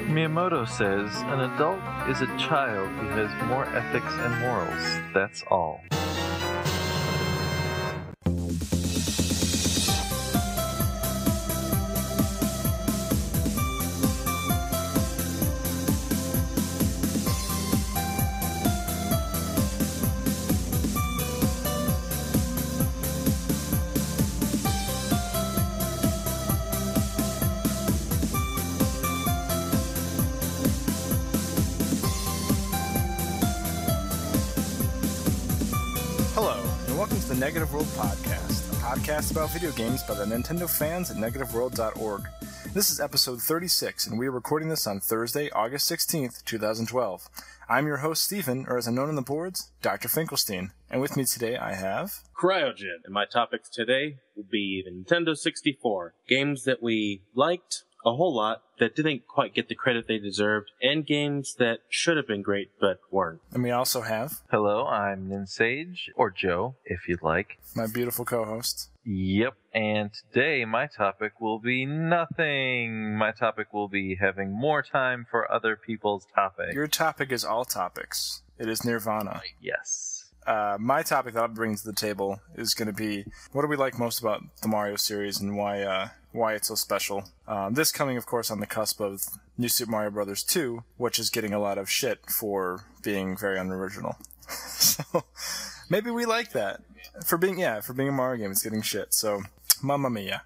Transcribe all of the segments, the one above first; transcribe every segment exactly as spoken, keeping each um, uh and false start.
Miyamoto says an adult is a child who has more ethics and morals. That's all. Negative World Podcast, a podcast about video games by the Nintendo fans at negative world dot org. This is episode thirty-six, and we are recording this on Thursday, August sixteenth, twenty twelve. I'm your host, Stephen, or as I'm known on the boards, Doctor Finkelstein. And with me today I have... Cryogen, and my topics today will be the Nintendo sixty-four. Games that we liked a whole lot that didn't quite get the credit they deserved, and games that should have been great but weren't. And we also have... Hello, I'm Ninsage, or Joe, if you'd like. My beautiful co-host. Yep, and today my topic will be nothing. My topic will be having more time for other people's topics. Your topic is all topics. It is Nirvana. Yes. Uh, my topic that I'll bring to the table is going to be, what do we like most about the Mario series and why uh, why it's so special? Um, this coming, of course, on the cusp of New Super Mario Bros. two, which is getting a lot of shit for being very unoriginal. So maybe we like that. For being, yeah, for being a Mario game, it's getting shit. So, mamma mia.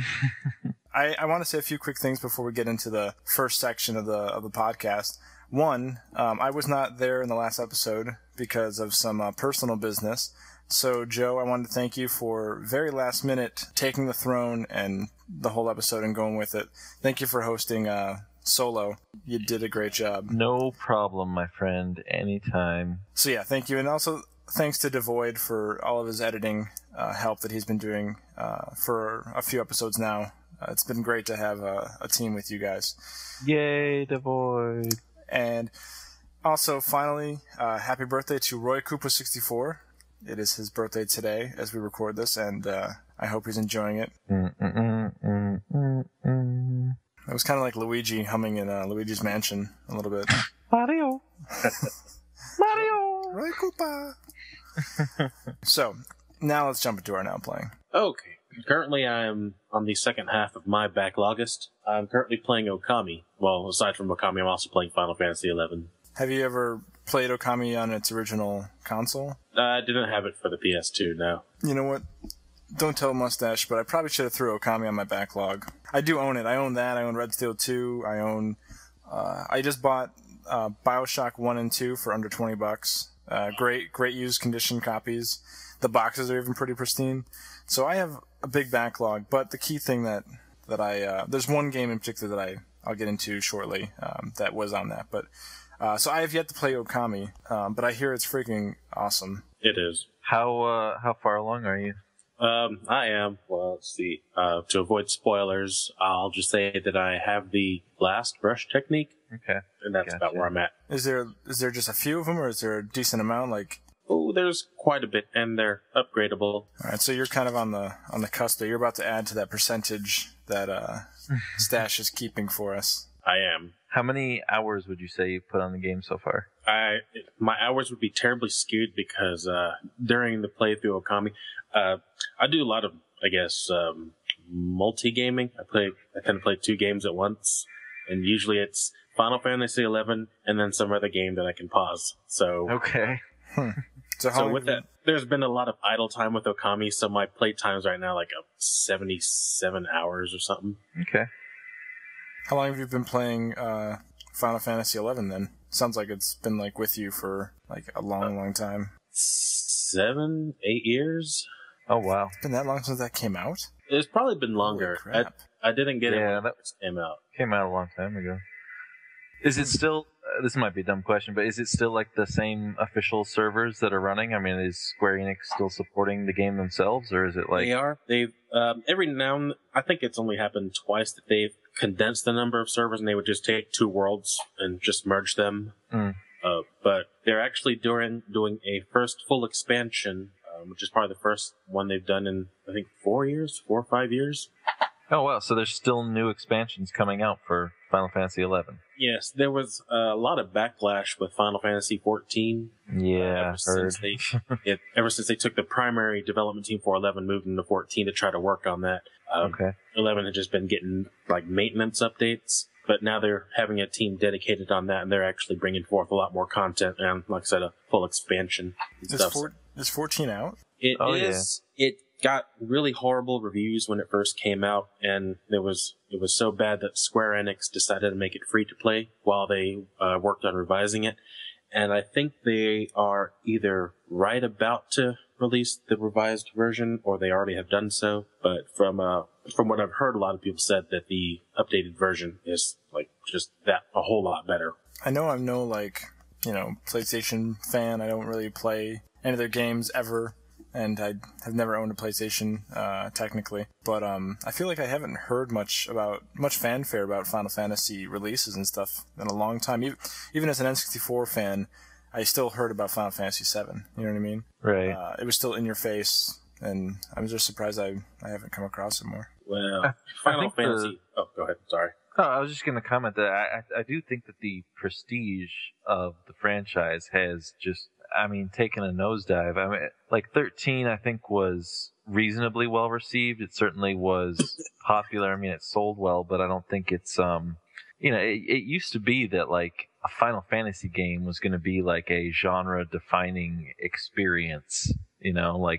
I, I want to say a few quick things before we get into the first section of the of the podcast. One, um, I was not there in the last episode because of some uh, personal business. So, Joe, I wanted to thank you for very last minute taking the throne and the whole episode and going with it. Thank you for hosting uh, solo. You did a great job. No problem, my friend. Anytime. So, yeah, thank you. And also, thanks to Devoid for all of his editing uh, help that he's been doing uh, for a few episodes now. Uh, it's been great to have uh, a team with you guys. Yay, Devoid. And also, finally, uh, happy birthday to Roy Koopa sixty-four. It is his birthday today as we record this, and uh, I hope he's enjoying it. Mm, mm, mm, mm, mm. It was kind of like Luigi humming in uh, Luigi's Mansion a little bit. Mario! Mario! Roy Koopa! So, now let's jump into our now playing. Okay. Currently, I am on the second half of my backlogist. I'm currently playing Okami. Well, aside from Okami, I'm also playing Final Fantasy eleven. Have you ever played Okami on its original console? Uh, I didn't have it for the P S two, no. You know what? Don't tell Mustache, but I probably should have threw Okami on my backlog. I do own it. I own that. I own Red Steel two. I own... Uh, I just bought uh, Bioshock one and two for under twenty bucks. Uh, great, great used condition copies. The boxes are even pretty pristine. So I have a big backlog, but the key thing that, that I, uh, there's one game in particular that I, I'll get into shortly, um, that was on that, but, uh, so I have yet to play Okami, um, but I hear it's freaking awesome. It is. How, uh, how far along are you? Um, I am. Well, let's see. Uh, to avoid spoilers, I'll just say that I have the blast brush technique. Okay. And that's Gotcha. about where I'm at. Is there, is there just a few of them, or is there a decent amount, like... Oh, there's quite a bit, and they're upgradable. Alright, so you're kind of on the on the cusp there. You're about to add to that percentage that uh, Stash is keeping for us. I am. How many hours would you say you've put on the game so far? I my hours would be terribly skewed because uh, during the playthrough of Okami, uh, I do a lot of, I guess, um, multi-gaming. I play. I tend to play two games at once, and usually it's Final Fantasy eleven and then some other game that I can pause. So okay. Hmm. So, how so with that, there's been a lot of idle time with Okami, so my play time's right now like a seventy-seven hours or something. Okay. How long have you been playing uh, Final Fantasy eleven then? Sounds like it's been like with you for like a long, long time. Seven, eight years. Oh wow. It's been that long since that came out? It's probably been longer. Holy crap. I, I didn't get Yeah, it when that- it first came out. Came out a long time ago. Is it still, uh, this might be a dumb question, but is it still like the same official servers that are running? I mean, is Square Enix still supporting the game themselves, or is it like... They are. They've, um, every now and I think it's only happened twice that they've condensed the number of servers and they would just take two worlds and just merge them. Mm. Uh, but they're actually doing, doing a first full expansion, um, which is probably the first one they've done in, I think, four years, four or five years. Oh wow! So there's still new expansions coming out for Final Fantasy eleven. Yes, there was uh, a lot of backlash with Final Fantasy fourteen. Yeah, uh, ever heard. since they it, ever since they took the primary development team for eleven, moved into fourteen to try to work on that. Um, Okay. eleven had just been getting like maintenance updates, but now they're having a team dedicated on that, and they're actually bringing forth a lot more content and, like I said, a full expansion. and Is, stuff. four, is fourteen out? It Oh, is. It got really horrible reviews when it first came out, and there was it was so bad that Square Enix decided to make it free to play while they uh, worked on revising it. And I think they are either right about to release the revised version, or they already have done so. But from uh, from what I've heard, a lot of people said that the updated version is like just that a whole lot better. I know I'm no like you know PlayStation fan. I don't really play any of their games ever. And I have never owned a PlayStation, uh, technically. But um, I feel like I haven't heard much about much fanfare about Final Fantasy releases and stuff in a long time. Even, even as an N sixty-four fan, I still heard about Final Fantasy seven. You know what I mean? Right. Uh, it was still in your face, and I'm just surprised I, I haven't come across it more. Well, I- I Final think the- Fantasy. Oh, go ahead. Sorry. Oh, I was just going to comment that I, I I do think that the prestige of the franchise has just, I mean, taken a nosedive. I mean, like thirteen, I think was reasonably well received. It certainly was popular. I mean, it sold well, but I don't think it's um, you know, it, it used to be that like a Final Fantasy game was going to be like a genre-defining experience. You know, like,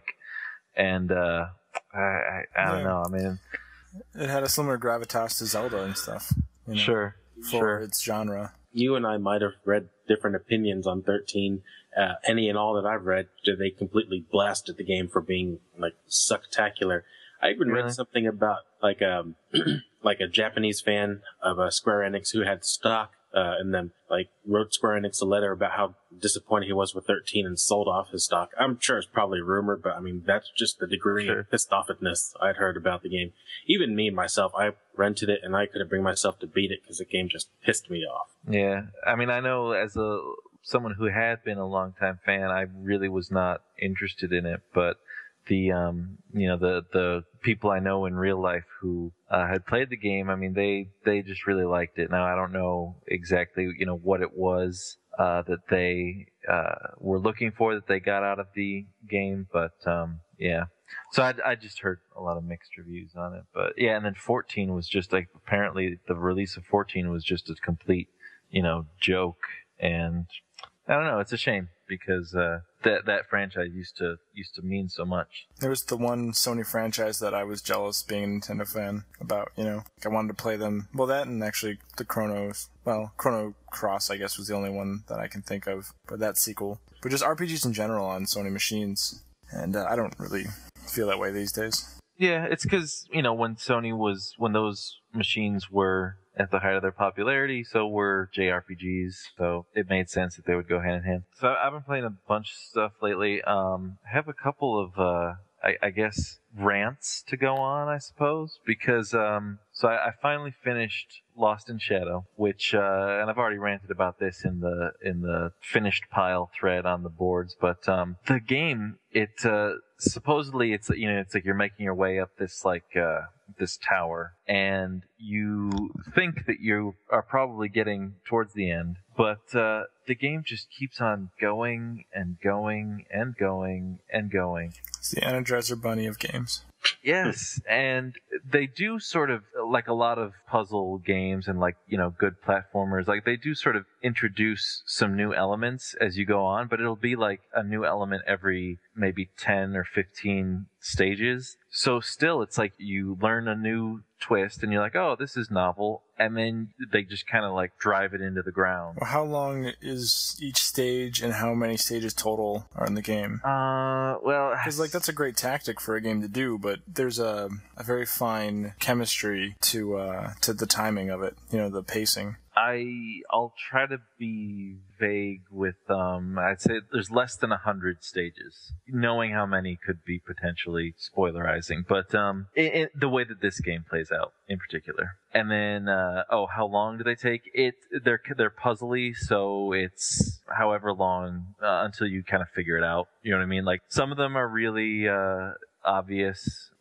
and uh, I I, I don't Yeah. know. I mean, It had a similar gravitas to Zelda and stuff. You know, sure, For sure. its genre. You and I might have read different opinions on thirteen. Uh, any and all that I've read, they completely blasted the game for being like sucktacular. I even Really? read something about like um like a Japanese fan of uh, Square Enix who had stock, uh, and then like wrote Square Enix a letter about how disappointed he was with thirteen and sold off his stock. I'm sure it's probably rumored, but I mean that's just the degree Sure. of pissed offness I'd heard about the game. Even me myself, I rented it and I couldn't bring myself to beat it because the game just pissed me off. Yeah, I mean, I know as a someone who had been a longtime fan, I really was not interested in it. But the um, you know, the the people I know in real life who uh, had played the game, I mean, they they just really liked it. Now I don't know exactly, you know, what it was uh, that they uh, were looking for that they got out of the game, but um, yeah. So I, I just heard a lot of mixed reviews on it, but yeah. And then fourteen was just like, apparently the release of fourteen was just a complete, you know, joke. And I don't know, it's a shame because uh, that that franchise used to used to mean so much. There was the one Sony franchise that I was jealous being a Nintendo fan about, you know. I wanted to play them. Well, that and actually the Chronos. Well, Chrono Cross, I guess, was the only one that I can think of. But that sequel. But just R P Gs in general on Sony machines. And uh, I don't really feel that way these days. Yeah, it's because, you know, when Sony was, when those machines were at the height of their popularity, so were J R P Gs, so it made sense that they would go hand in hand. So I've been playing a bunch of stuff lately. Um, I have a couple of, uh, I, I guess, rants to go on, I suppose, because, um, so I, I finally finished Lost in Shadow, which, uh, and I've already ranted about this in the, in the finished pile thread on the boards, but, um, the game, it, uh, supposedly it's, you know, it's like you're making your way up this, like, uh, this tower, and you think that you are probably getting towards the end, but uh, the game just keeps on going and going and going and going. It's the Energizer Bunny of games. Yes, and they do sort of, like a lot of puzzle games and like, you know, good platformers, like they do sort of introduce some new elements as you go on, but it'll be like a new element every maybe ten or fifteen stages. So still, it's like you learn a new twist and you're like, oh, this is novel, and then they just kind of like drive it into the ground. Well, how long is each stage and how many stages total are in the game? Uh, well, Because, like, that's a great tactic for a game to do, but there's a, a very fine chemistry to uh, to the timing of it, you know, the pacing. I I'll try to be vague with um I'd say there's less than a hundred stages. Knowing how many could be potentially spoilerizing, but um it, it, the way that this game plays out in particular. And then uh oh, how long do they take? It they're they're puzzly, so it's however long uh, until you kind of figure it out. You know what I mean? Like some of them are really uh obvious,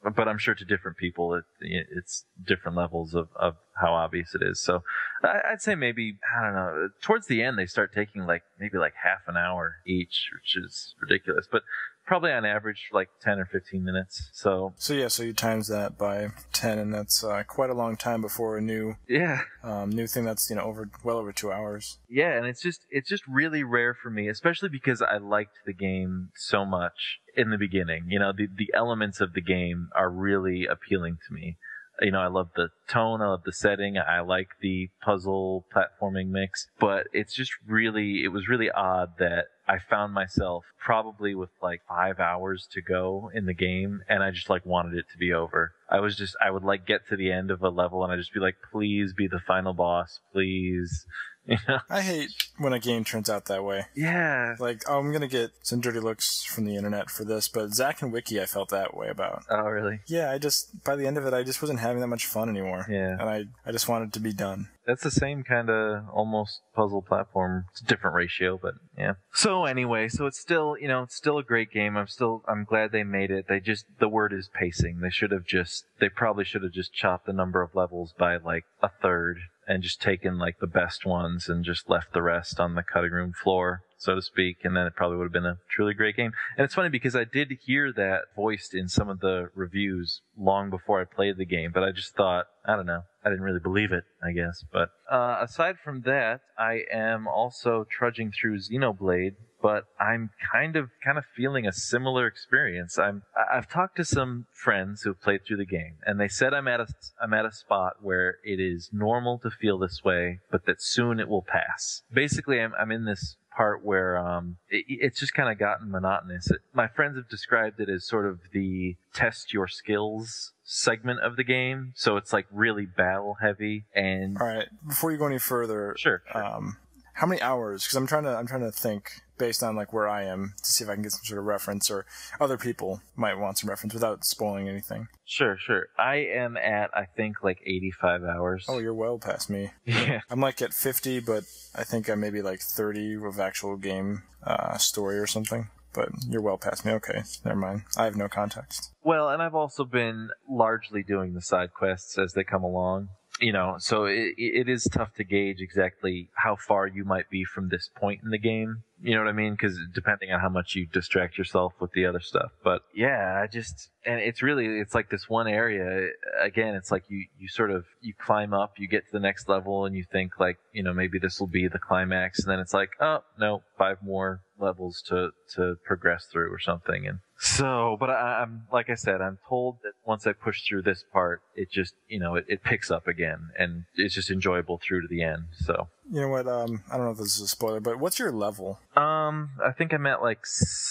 but I'm sure to different people, it, it's different levels of, of how obvious it is. So I'd say maybe, I don't know, towards the end they start taking like maybe like half an hour each, which is ridiculous. But probably on average like ten or fifteen minutes. So so yeah, so you times that by ten, and that's uh, quite a long time before a new yeah um, new thing that's, you know, over well over two hours. Yeah, and it's just it's just really rare for me, especially because I liked the game so much in the beginning. You know, the the elements of the game are really appealing to me. You know, I love the tone, I love the setting, I like the puzzle platforming mix, but it's just really, it was really odd that I found myself probably with like five hours to go in the game, and I just like wanted it to be over. I was just, I would like get to the end of a level and I'd just be like, please be the final boss, please. You know? I hate when a game turns out that way. Yeah. Like, oh, I'm gonna get some dirty looks from the internet for this, but Zack and Wiki I felt that way about. Oh, really? Yeah, I just, by the end of it, I just wasn't having that much fun anymore. Yeah. And I, I just wanted to be done. That's the same kind of almost puzzle platform. It's a different ratio, but yeah. So anyway, so it's still, you know, it's still a great game. I'm still, I'm glad they made it. They just, the word is pacing. They should have just, they probably should have just chopped the number of levels by like a third and just taken like the best ones and just left the rest on the cutting room floor, so to speak, and then it probably would have been a truly great game. And it's funny because I did hear that voiced in some of the reviews long before I played the game, but I just thought, I don't know, I didn't really believe it, I guess. But uh, aside from that, I am also trudging through Xenoblade, but I'm kind of kind of feeling a similar experience. I'm I've talked to some friends who have played through the game, and they said I'm at a I'm at a spot where it is normal to feel this way, but that soon it will pass. Basically, I'm I'm in this part where um it, it's just kind of gotten monotonous. It, my friends have described it as sort of the test your skills segment of the game, so it's like really battle heavy. And all right, before you go any further, sure, sure. um how many hours? Because I'm trying to I'm trying to think based on like where I am to see if I can get some sort of reference, or other people might want some reference without spoiling anything. Sure, sure. I am at, I think, like eighty-five hours. Oh, you're well past me. Yeah. I'm like at fifty, but I think I'm maybe like thirty of actual game uh, story or something. But you're well past me. Okay, never mind. I have no context. Well, and I've also been largely doing the side quests as they come along. You know, so it, it is tough to gauge exactly how far you might be from this point in the game. You know what I mean? Because depending on how much you distract yourself with the other stuff. But yeah, I just, and it's really, it's like this one area, again, it's like you, you sort of, you climb up, you get to the next level, and you think like, you know, maybe this will be the climax. And then it's like, oh, no, five more levels to, to progress through or something. And so, but I, I'm, like I said, I'm told that once I push through this part, it just, you know, it, it picks up again, and it's just enjoyable through to the end. So. You know what, um, I don't know if this is a spoiler, but what's your level? Um, I think I'm at like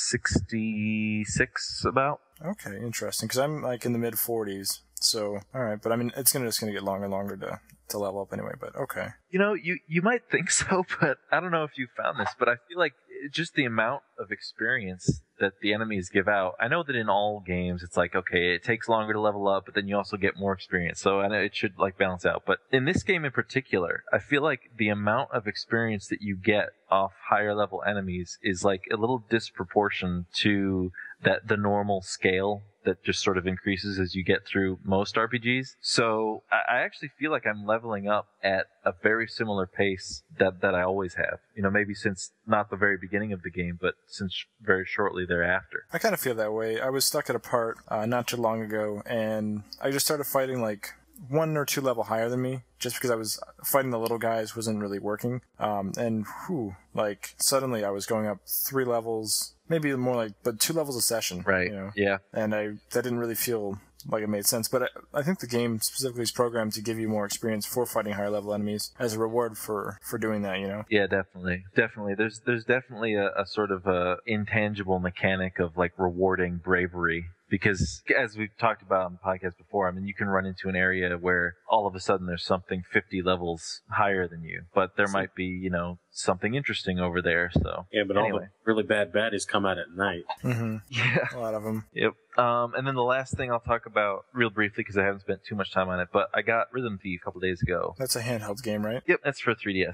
sixty-six about. Okay, interesting, because I'm like in the mid forties, so, alright, but I mean, it's gonna just gonna get longer and longer to, to level up anyway, but okay. You know, you, you might think so, but I don't know if you found this, but I feel like just the amount of experience that the enemies give out. I know that in all games it's like, okay, it takes longer to level up, but then you also get more experience. So I know it should like balance out. But in this game in particular, I feel like the amount of experience that you get off higher level enemies is like a little disproportionate to that the normal scale that just sort of increases as you get through most R P Gs. So I, I actually feel like I'm leveling up at a very similar pace that, that I always have. You know, maybe since not the very beginning of the game, but since very shortly thereafter. I kind of feel that way. I was stuck at a part uh, not too long ago, and I just started fighting like one or two level higher than me, just because I was fighting the little guys wasn't really working. Um, and whew, like suddenly I was going up three levels, maybe more like, but two levels a session. Right. You know? Yeah. And I that didn't really feel like it made sense. But I, I think the game specifically is programmed to give you more experience for fighting higher level enemies as a reward for, for doing that, you know? Yeah, definitely. Definitely. There's there's definitely a, a sort of a intangible mechanic of like rewarding bravery. Because as we've talked about on the podcast before, I mean, you can run into an area where all of a sudden there's something fifty levels higher than you, but there might be, you know, something interesting over there. So yeah, but anyway. all the really bad baddies come out at night. Mm-hmm. Yeah, a lot of them. Yep. Um, and then the last thing I'll talk about real briefly, because I haven't spent too much time on it, but I got Rhythm Thief a couple days ago. That's a handheld game, right? Yep, that's for three D S.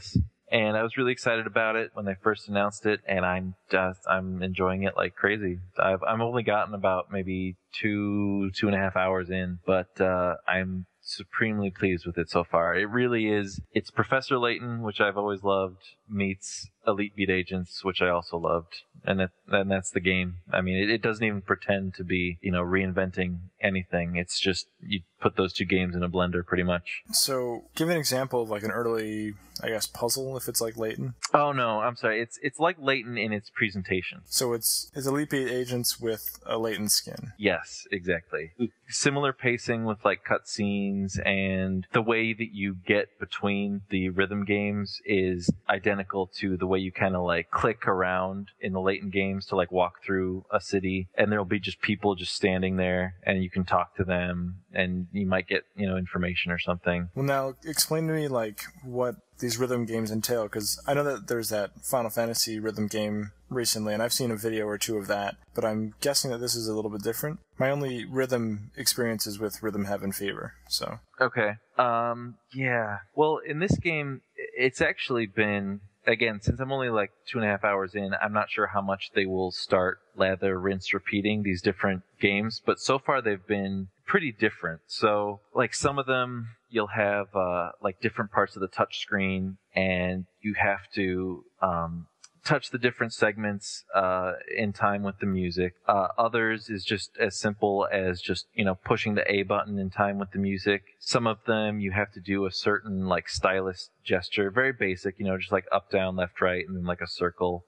and I was really excited about it when they first announced it, and I'm just I'm enjoying it like crazy. I've I've only gotten about maybe two two and a half hours in, but uh, I'm supremely pleased with it so far. It really is. It's Professor Layton, which I've always loved, meets Elite Beat Agents, which I also loved, and that, and that's the game. I mean, it, it doesn't even pretend to be, you know, reinventing anything. It's just you put those two games in a blender, pretty much. So, give an example of like an early, I guess, puzzle if it's like Layton. Oh no, I'm sorry. It's it's like Layton in its presentation. So it's it's Elite Beat Agents with a Layton skin. Yes, exactly. Similar pacing with like cutscenes, and the way that you get between the rhythm games is identical to the way you kind of like click around in the Layton games to like walk through a city, and there'll be just people just standing there, and you can talk to them, and you might get, you know, information or something. Well, now explain to me like what these rhythm games entail, because I know that there's that Final Fantasy rhythm game recently, and I've seen a video or two of that, but I'm guessing that this is a little bit different. My only rhythm experience is with Rhythm Heaven Fever, so. Okay. Um, yeah. Well, in this game, it's actually been, again, since I'm only like two and a half hours in, I'm not sure how much they will start lather, rinse, repeating these different games, but so far they've been pretty different. So, like, some of them you'll have uh, like different parts of the touch screen, and you have to um, touch the different segments uh, in time with the music. Uh, others is just as simple as just, you know, pushing the A button in time with the music. Some of them you have to do a certain like stylus gesture, very basic, you know, just like up, down, left, right, and then like a circle.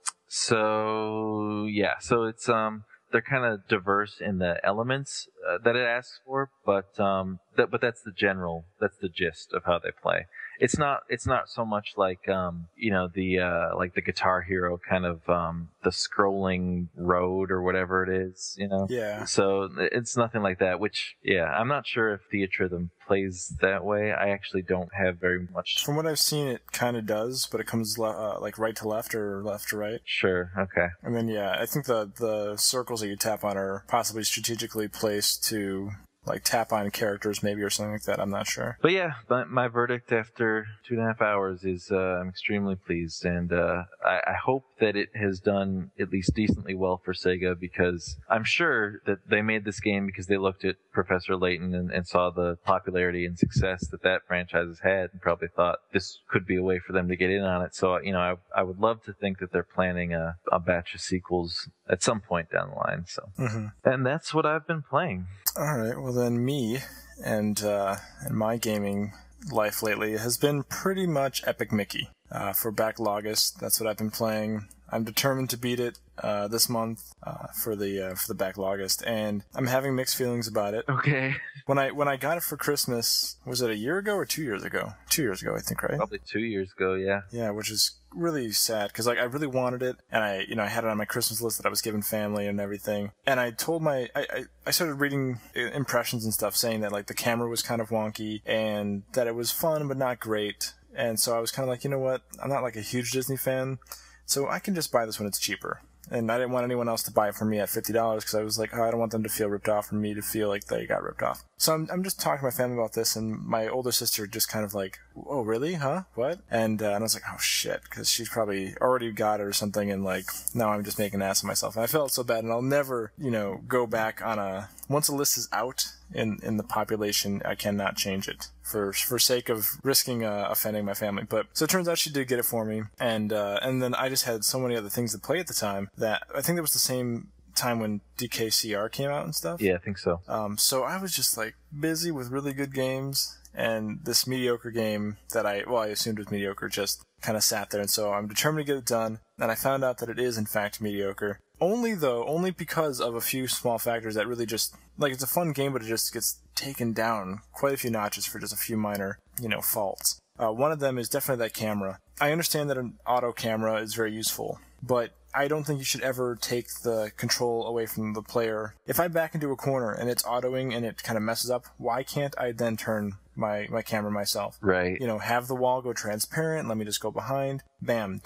So yeah, so it's um. they're kind of diverse in the elements uh, that it asks for, but um, that, but that's the general, that's the gist of how they play. It's not, it's not so much like um, you know, the uh, like the Guitar Hero kind of um, the scrolling road or whatever it is, you know. Yeah. So it's nothing like that. Which, yeah, I'm not sure if Theatrhythm plays that way. I actually don't have very much. From what I've seen, it kind of does, but it comes le- uh, like right to left or left to right. Sure. Okay. And then yeah, I think the the circles that you tap on are possibly strategically placed to like tap on characters maybe or something like that. I'm not sure. But yeah, my, my verdict after two and a half hours is uh, I'm extremely pleased, and uh, I, I hope that it has done at least decently well for Sega, because I'm sure that they made this game because they looked at Professor Layton and, and saw the popularity and success that that franchise has had, and probably thought this could be a way for them to get in on it. So, you know, I, I would love to think that they're planning a, a batch of sequels at some point down the line. So, mm-hmm. And that's what I've been playing. All right, well then me and uh, and my gaming life lately has been pretty much Epic Mickey. Uh, for Backlogist, that's what I've been playing. I'm determined to beat it uh, this month uh, for the uh, for the Backlogist, and I'm having mixed feelings about it. Okay. When I when I got it for Christmas, was it a year ago or two years ago? Two years ago, I think, right? Probably two years ago, yeah. Yeah, which is really sad because like I really wanted it, and I you know I had it on my Christmas list that I was giving family and everything. And I told my I I, I started reading impressions and stuff saying that like the camera was kind of wonky and that it was fun but not great. And so I was kind of like, you know what? I'm not like a huge Disney fan, so I can just buy this when it's cheaper. And I didn't want anyone else to buy it for me at fifty dollars because I was like, oh, I don't want them to feel ripped off and me to feel like they got ripped off. So I'm I'm just talking to my family about this, and my older sister just kind of like, oh, really? Huh? What? And, uh, and I was like, oh, shit, because she's probably already got it or something, and like, now I'm just making an ass of myself. And I felt so bad, and I'll never, you know, go back on a, once a list is out in, in the population, I cannot change it for for sake of risking uh, offending my family. But so it turns out she did get it for me, and uh, and then I just had so many other things to play at the time that I think it was the same time when D K C R came out and stuff. Yeah, I think so. Um, so I was just like busy with really good games, and this mediocre game that I, well, I assumed was mediocre just kind of sat there, and so I'm determined to get it done, and I found out that it is in fact mediocre. Only though, only because of a few small factors that really just, like, it's a fun game, but it just gets taken down quite a few notches for just a few minor, you know, faults. Uh, one of them is definitely that camera. I understand that an auto camera is very useful, but I don't think you should ever take the control away from the player. If I back into a corner and it's autoing and it kind of messes up, why can't I then turn my, my camera myself? Right. You know, have the wall go transparent, let me just go behind, bam, done.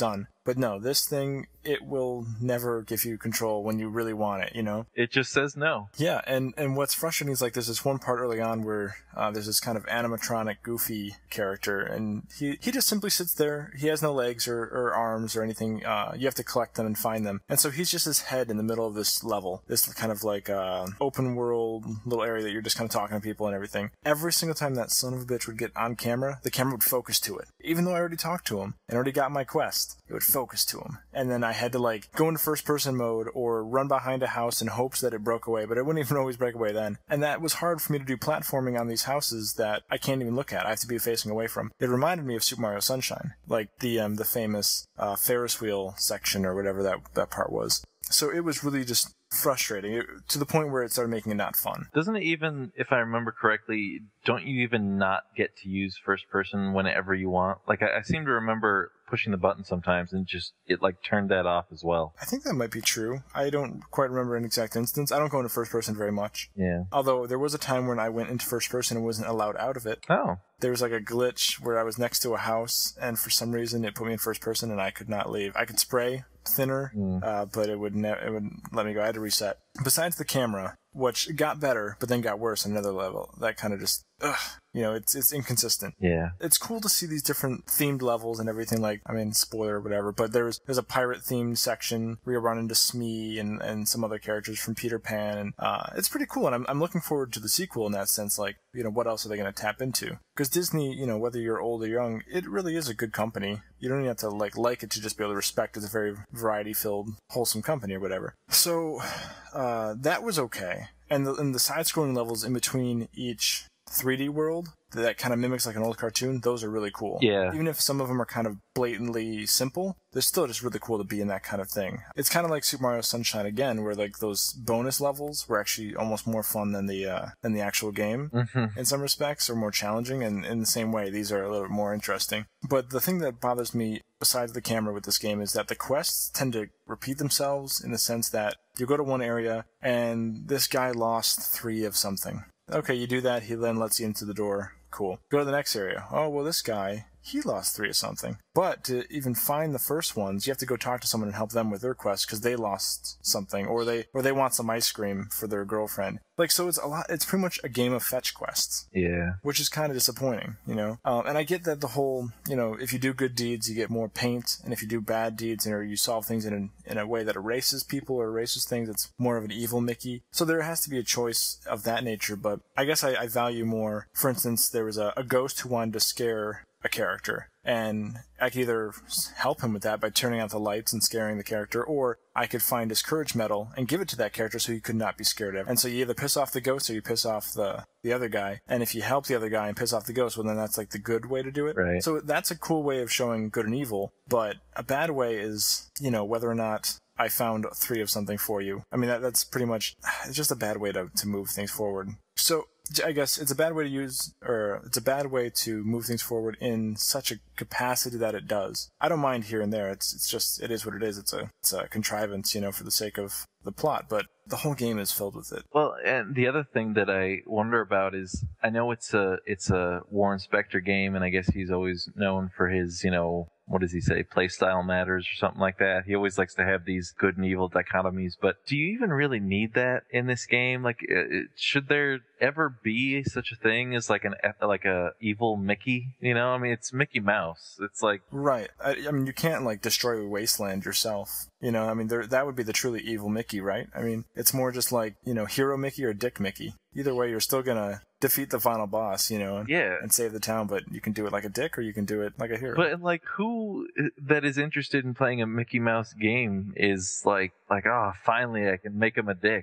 But no, this thing, it will never give you control when you really want it, you know? It just says no. Yeah, and, and what's frustrating is like there's this one part early on where uh, there's this kind of animatronic, goofy character, and he, he just simply sits there. He has no legs or, or arms or anything. Uh, you have to collect them and find them. And so he's just his head in the middle of this level, this kind of like uh, open world little area that you're just kind of talking to people and everything. Every single time that son of a bitch would get on camera, the camera would focus to it. Even though I already talked to him and already got my quest, it would focus to him. And then I had to like go into first person mode or run behind a house in hopes that it broke away, but it wouldn't even always break away then. And that was hard for me to do platforming on these houses that I can't even look at. I have to be facing away from. It reminded me of Super Mario Sunshine, like the um, the famous uh, Ferris wheel section or whatever that, that part was. So it was really just frustrating it, to the point where it started making it not fun. Doesn't it even, if I remember correctly, don't you even not get to use first person whenever you want? Like, I, I seem to remember pushing the button sometimes and just, it like turned that off as well. I think that might be true. I don't quite remember an exact instance. I don't go into first person very much. Yeah. Although there was a time when I went into first person and wasn't allowed out of it. Oh. There was like a glitch where I was next to a house, and for some reason it put me in first person and I could not leave. I could spray thinner, mm. uh, but it would ne- it would let me go. I had to reset. Besides the camera, which got better, but then got worse on another level, that kind of just, ugh, you know, it's it's inconsistent. Yeah. It's cool to see these different themed levels and everything, like, I mean, spoiler or whatever, but there's there's a pirate-themed section where you run into Smee and, and some other characters from Peter Pan, and uh, it's pretty cool, and I'm, I'm looking forward to the sequel in that sense, like, you know, what else are they going to tap into? Because Disney, you know, whether you're old or young, it really is a good company. You don't even have to, like, like it to just be able to respect it's a very variety-filled, wholesome company or whatever. So, uh, that was okay. And the, and the side-scrolling levels in between each three D world that kind of mimics like an old cartoon, those are really cool. Yeah. Even if some of them are kind of blatantly simple, they're still just really cool to be in that kind of thing. It's kind of like Super Mario Sunshine again, where like those bonus levels were actually almost more fun than the uh, than the actual game mm-hmm. in some respects, or more challenging, and in the same way, these are a little bit more interesting. But the thing that bothers me, besides the camera with this game, is that the quests tend to repeat themselves in the sense that you go to one area, and this guy lost three of something. Okay, you do that, he then lets you into the door. Cool. Go to the next area. Oh, well, this guy, he lost three of something. But to even find the first ones, you have to go talk to someone and help them with their quest because they lost something, or they or they want some ice cream for their girlfriend. Like, so it's a lot. It's pretty much a game of fetch quests. Yeah. Which is kind of disappointing, you know. Um, and I get that the whole, you know, if you do good deeds, you get more paint, and if you do bad deeds, or you solve things in a, in a way that erases people or erases things, it's more of an evil Mickey. So there has to be a choice of that nature. But I guess I, I value more. For instance, there was a, a ghost who wanted to scare a character, and I could either help him with that by turning out the lights and scaring the character, or I could find his courage medal and give it to that character so he could not be scared of. And so you either piss off the ghost or you piss off the the other guy. And if you help the other guy and piss off the ghost, well, then that's like the good way to do it. Right. So that's a cool way of showing good and evil, but a bad way is, you know, whether or not I found three of something for you. I mean, that that's pretty much, it's just a bad way to, to move things forward. So I guess it's a bad way to use, or it's a bad way to move things forward in such a capacity that it does. I don't mind here and there. It's it's just, it is what it is. It's a it's a contrivance, you know, for the sake of the plot. But the whole game is filled with it. Well, and the other thing that I wonder about is, I know it's a it's a Warren Spector game, and I guess he's always known for his, you know, what does he say, playstyle matters or something like that. He always likes to have these good and evil dichotomies, but do you even really need that in this game? Like, it, should there ever be such a thing as like an like a evil Mickey? You know, I mean, it's Mickey Mouse. It's like, right. I, I mean, you can't like destroy Wasteland yourself. You know, I mean, there, that would be the truly evil Mickey, right? I mean, it's more just like, you know, Hero Mickey or Dick Mickey. Either way, you're still gonna defeat the final boss, you know, and, yeah. and save the town, but you can do it like a dick or you can do it like a hero. But like, who that is interested in playing a Mickey Mouse game is like, like, oh, finally I can make him a dick.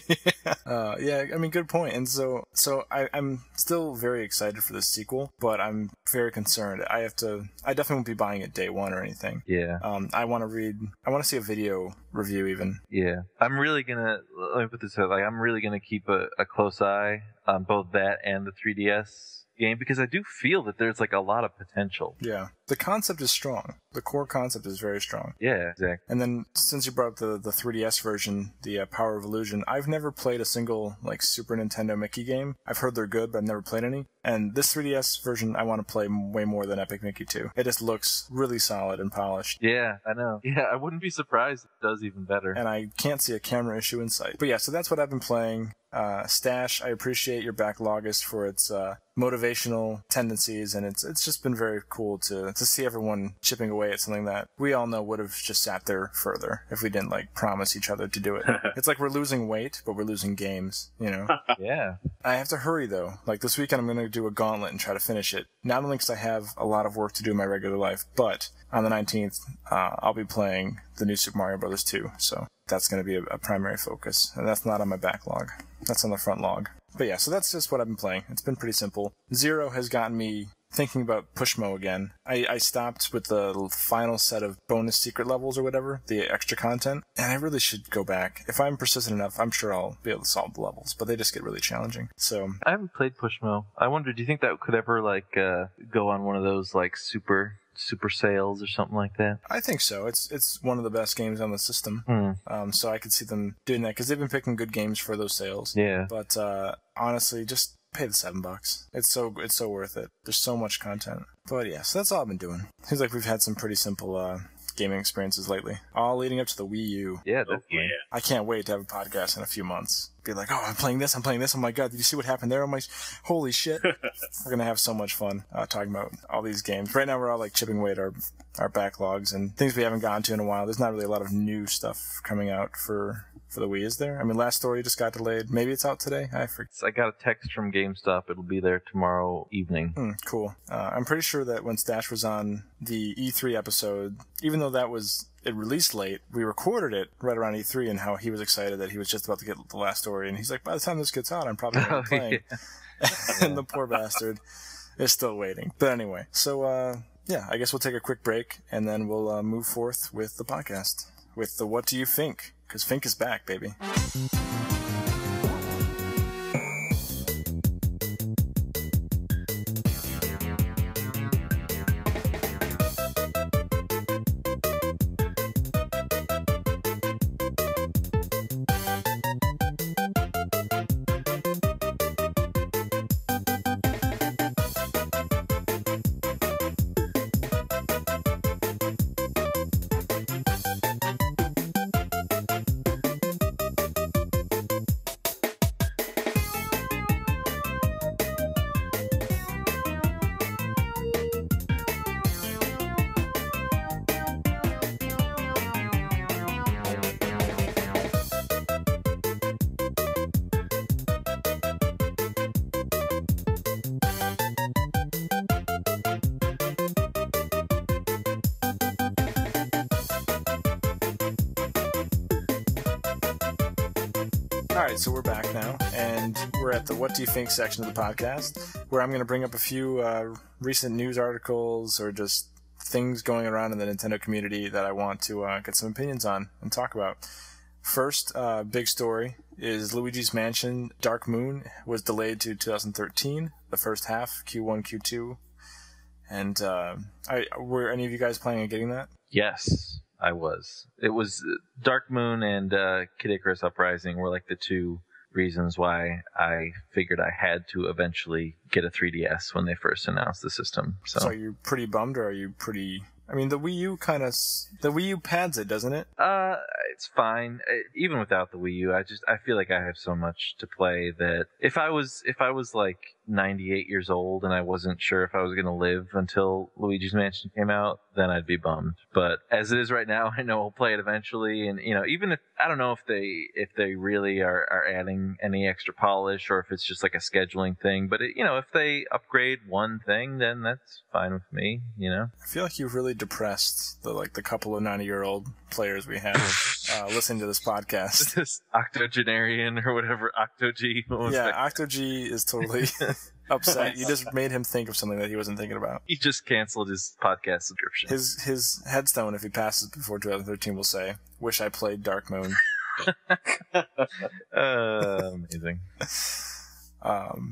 uh, yeah, I mean, good point. And so, so I, I'm still very excited for this sequel, but I'm very concerned. I have to, I definitely won't be buying it day one or anything. Yeah. Um, I want to read, I want to see a video review even. Yeah. I'm really gonna, let me put this out, like, I'm really gonna keep a, a close eye on both that and the three D S, game because I do feel that there's like a lot of potential. Yeah. The concept is strong. The core concept is very strong. Yeah, exactly. And then since you brought up the, the three D S version, the uh, Power of Illusion, I've never played a single like Super Nintendo Mickey game. I've heard they're good, but I've never played any. And this three D S version, I want to play way more than Epic Mickey two. It just looks really solid and polished. Yeah, I know. Yeah, I wouldn't be surprised if it does even better. And I can't see a camera issue in sight. But yeah, so that's what I've been playing. Uh, Stash, I appreciate your backlogist for its uh, motivational tendencies, and it's it's just been very cool to to see everyone chipping away at something that we all know would have just sat there further if we didn't like promise each other to do it. It's like we're losing weight, but we're losing games, you know? Yeah. I have to hurry though. Like this weekend, I'm going to do a gauntlet and try to finish it. Not only because I have a lot of work to do in my regular life, but on the nineteenth, uh, I'll be playing the new Super Mario Bros. two, so that's going to be a, a primary focus, and that's not on my backlog. That's on the front log. But yeah, so that's just what I've been playing. It's been pretty simple. Zero has gotten me thinking about Pushmo again. I, I stopped with the final set of bonus secret levels or whatever, the extra content, and I really should go back. If I'm persistent enough, I'm sure I'll be able to solve the levels, but they just get really challenging. So I haven't played Pushmo. I wonder, do you think that could ever like uh, go on one of those like super super sales or something like that? I think so. It's it's one of the best games on the system. Hmm. Um, so I could see them doing that because they've been picking good games for those sales. Yeah. But uh, honestly, just pay the seven bucks. It's so it's so worth it. There's so much content. But yeah, so that's all I've been doing. Seems like we've had some pretty simple uh, gaming experiences lately, all leading up to the Wii U. Yeah, Oh, definitely. yeah. I can't wait to have a podcast in a few months. Be like, oh, I'm playing this, I'm playing this. Oh my god, did you see what happened there? Oh my, holy shit! We're gonna have so much fun uh, talking about all these games. Right now, we're all like chipping away at our our backlogs and things we haven't gotten to in a while. There's not really a lot of new stuff coming out for for the Wii, is there? I mean, Last Story just got delayed. Maybe it's out today. I forget. So I got a text from GameStop. It'll be there tomorrow evening. Hmm, cool. Uh, I'm pretty sure that when Stash was on the E three episode, even though that was it released late, we recorded it right around E three and how he was excited that he was just about to get the Last Story, and he's like, by the time this gets out, I'm probably going to be playing. And the poor bastard is still waiting. But anyway, so uh, yeah, I guess we'll take a quick break, and then we'll uh, move forth with the podcast, with the What Do You Think? Because Fink is back, baby. Alright, so we're back now, and we're at the What Do You Think section of the podcast, where I'm going to bring up a few uh, recent news articles or just things going around in the Nintendo community that I want to uh, get some opinions on and talk about. First, uh, big story is Luigi's Mansion Dark Moon was delayed to two thousand thirteen, the first half, Q one, Q two. And uh, I, were any of you guys planning on getting that? Yes, I was. It was uh, Dark Moon and uh, Kid Icarus Uprising were like the two reasons why I figured I had to eventually get a three D S when they first announced the system. So, So are you pretty bummed, or are you pretty... I mean, the Wii U kind of... The Wii U pads it, doesn't it? uh, it's fine. Uh, Even without the Wii U, I just I feel like I have so much to play that if I was if I was like ninety-eight years old and I wasn't sure if I was going to live until Luigi's Mansion came out, then I'd be bummed. But as it is right now, I know I'll play it eventually. And you know, even if I don't know if they if they really are, are adding any extra polish or if it's just like a scheduling thing. But it, you know, if they upgrade one thing, then that's fine with me. You know, I feel like you've really depressed the like the couple of ninety-year-old players we have uh, listening to this podcast. this octogenarian or whatever, Octo-G. What was Yeah, that? Octo-G is totally upset. You just made him think of something that he wasn't thinking about. He just canceled his podcast subscription. His his headstone, if he passes before twenty thirteen, will say, "Wish I played Dark Moon." uh, amazing. Um,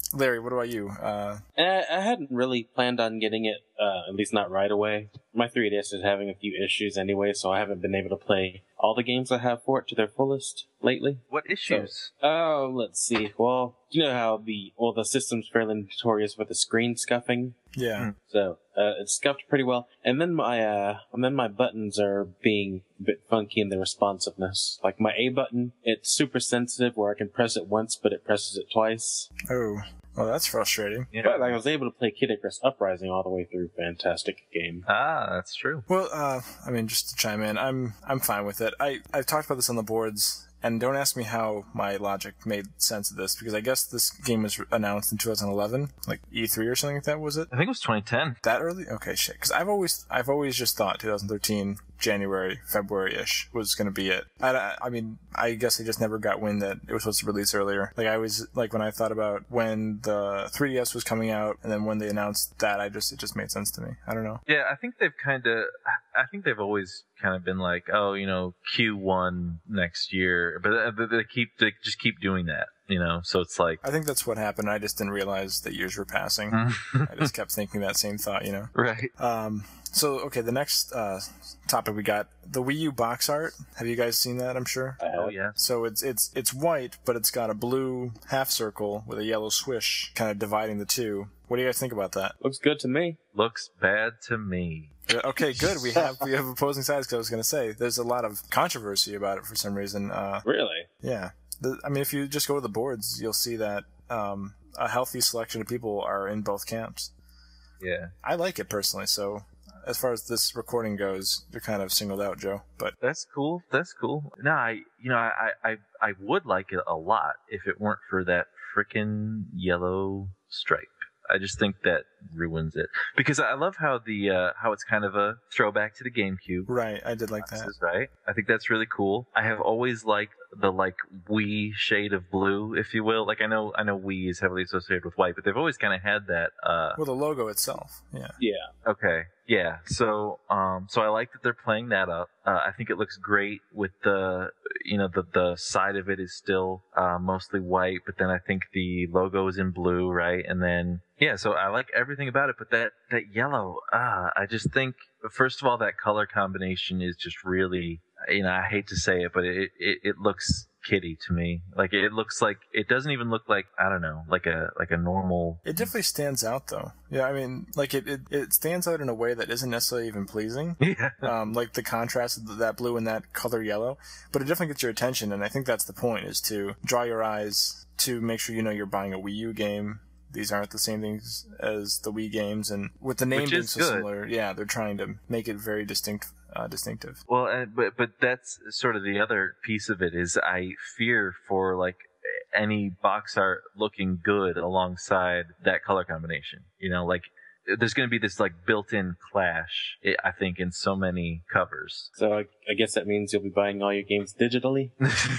Larry, what about you? Uh, I, I hadn't really planned on getting it, uh, at least not right away. My three D S is having a few issues anyway, so I haven't been able to play all the games I have for it to their fullest lately. What issues? Oh, uh, let's see. Well, you know how the well the system's fairly notorious for the screen scuffing. yeah. So uh, it's scuffed pretty well, and then my uh, and then my buttons are being a bit funky in their responsiveness. Like my A button, it's super sensitive, where I can press it once, but it presses it twice. Oh, well, that's frustrating. Yeah. But I was able to play Kid Icarus Uprising all the way through. Fantastic game. Ah, that's true. Well, uh, I mean, just to chime in, I'm I'm fine with it. I I've talked about this on the boards. And don't ask me how my logic made sense of this, because I guess this game was announced in two thousand eleven, like E three or something like that, was it? I think it was twenty ten. That early? Okay, shit. Because I've always, I've always just thought twenty thirteen, January, February-ish was going to be it. I, I mean, I guess I just never got wind that it was supposed to release earlier. Like, I was, like, when I thought about when the three D S was coming out, and then when they announced that, I just, it just made sense to me. I don't know. Yeah, I think they've kind of, I think they've always kind of been like, oh, you know, Q one next year, but they keep, they just keep doing that, you know, so it's like. I think that's what happened. I just didn't realize that years were passing. I just kept thinking that same thought, you know? Right. Um, so, okay, the next uh, topic we got, the Wii U box art. Have you guys seen that, I'm sure? Oh, yeah. So it's it's it's white, but it's got a blue half circle with a yellow swish kind of dividing the two. What do you guys think about that? Looks good to me. Looks bad to me. Okay, good. We have we have opposing sides, because I was going to say, there's a lot of controversy about it for some reason. Uh, Really? yeah. The, I mean, if you just go to the boards, you'll see that um, a healthy selection of people are in both camps. Yeah. I like it personally, so as far as this recording goes, you're kind of singled out, Joe. But That's cool. That's cool. No, I, you know, I, I, I would like it a lot if it weren't for that frickin' yellow stripe. I just think that ruins it, because I love how the uh, how it's kind of a throwback to the GameCube. right, I did like that. Boxes, right? I think that's really cool. I have always liked the like Wii shade of blue, if you will. Like I know I know Wii is heavily associated with white, but they've always kind of had that. Uh, Well, the logo itself, yeah. Yeah. Okay. Yeah. So, um, so I like that they're playing that up. Uh, I think it looks great with the, you know, the, the side of it is still, uh, mostly white, but then I think the logo is in blue, right? And then, yeah, so I like everything about it, but that, that yellow, ah, I just think, first of all, that color combination is just really, you know, I hate to say it, but it, it, it looks kitty to me. Like it looks like, it doesn't even look like, I don't know, like a, like a normal. It definitely stands out, though. Yeah, I mean, like it, it, it stands out in a way that isn't necessarily even pleasing. Yeah. Um, like the contrast of that blue and that color yellow, but it definitely gets your attention, and I think that's the point, is to draw your eyes to make sure you know you're buying a Wii U game. These aren't the same things as the Wii games, and with the name Which being is so good. similar, yeah, they're trying to make it very distinct, uh, distinctive. Well, uh, but but that's sort of the other piece of it, is I fear for like any box art looking good alongside that color combination. You know, like there's going to be this like built-in clash, I think, in so many covers. So I, I guess that means you'll be buying all your games digitally?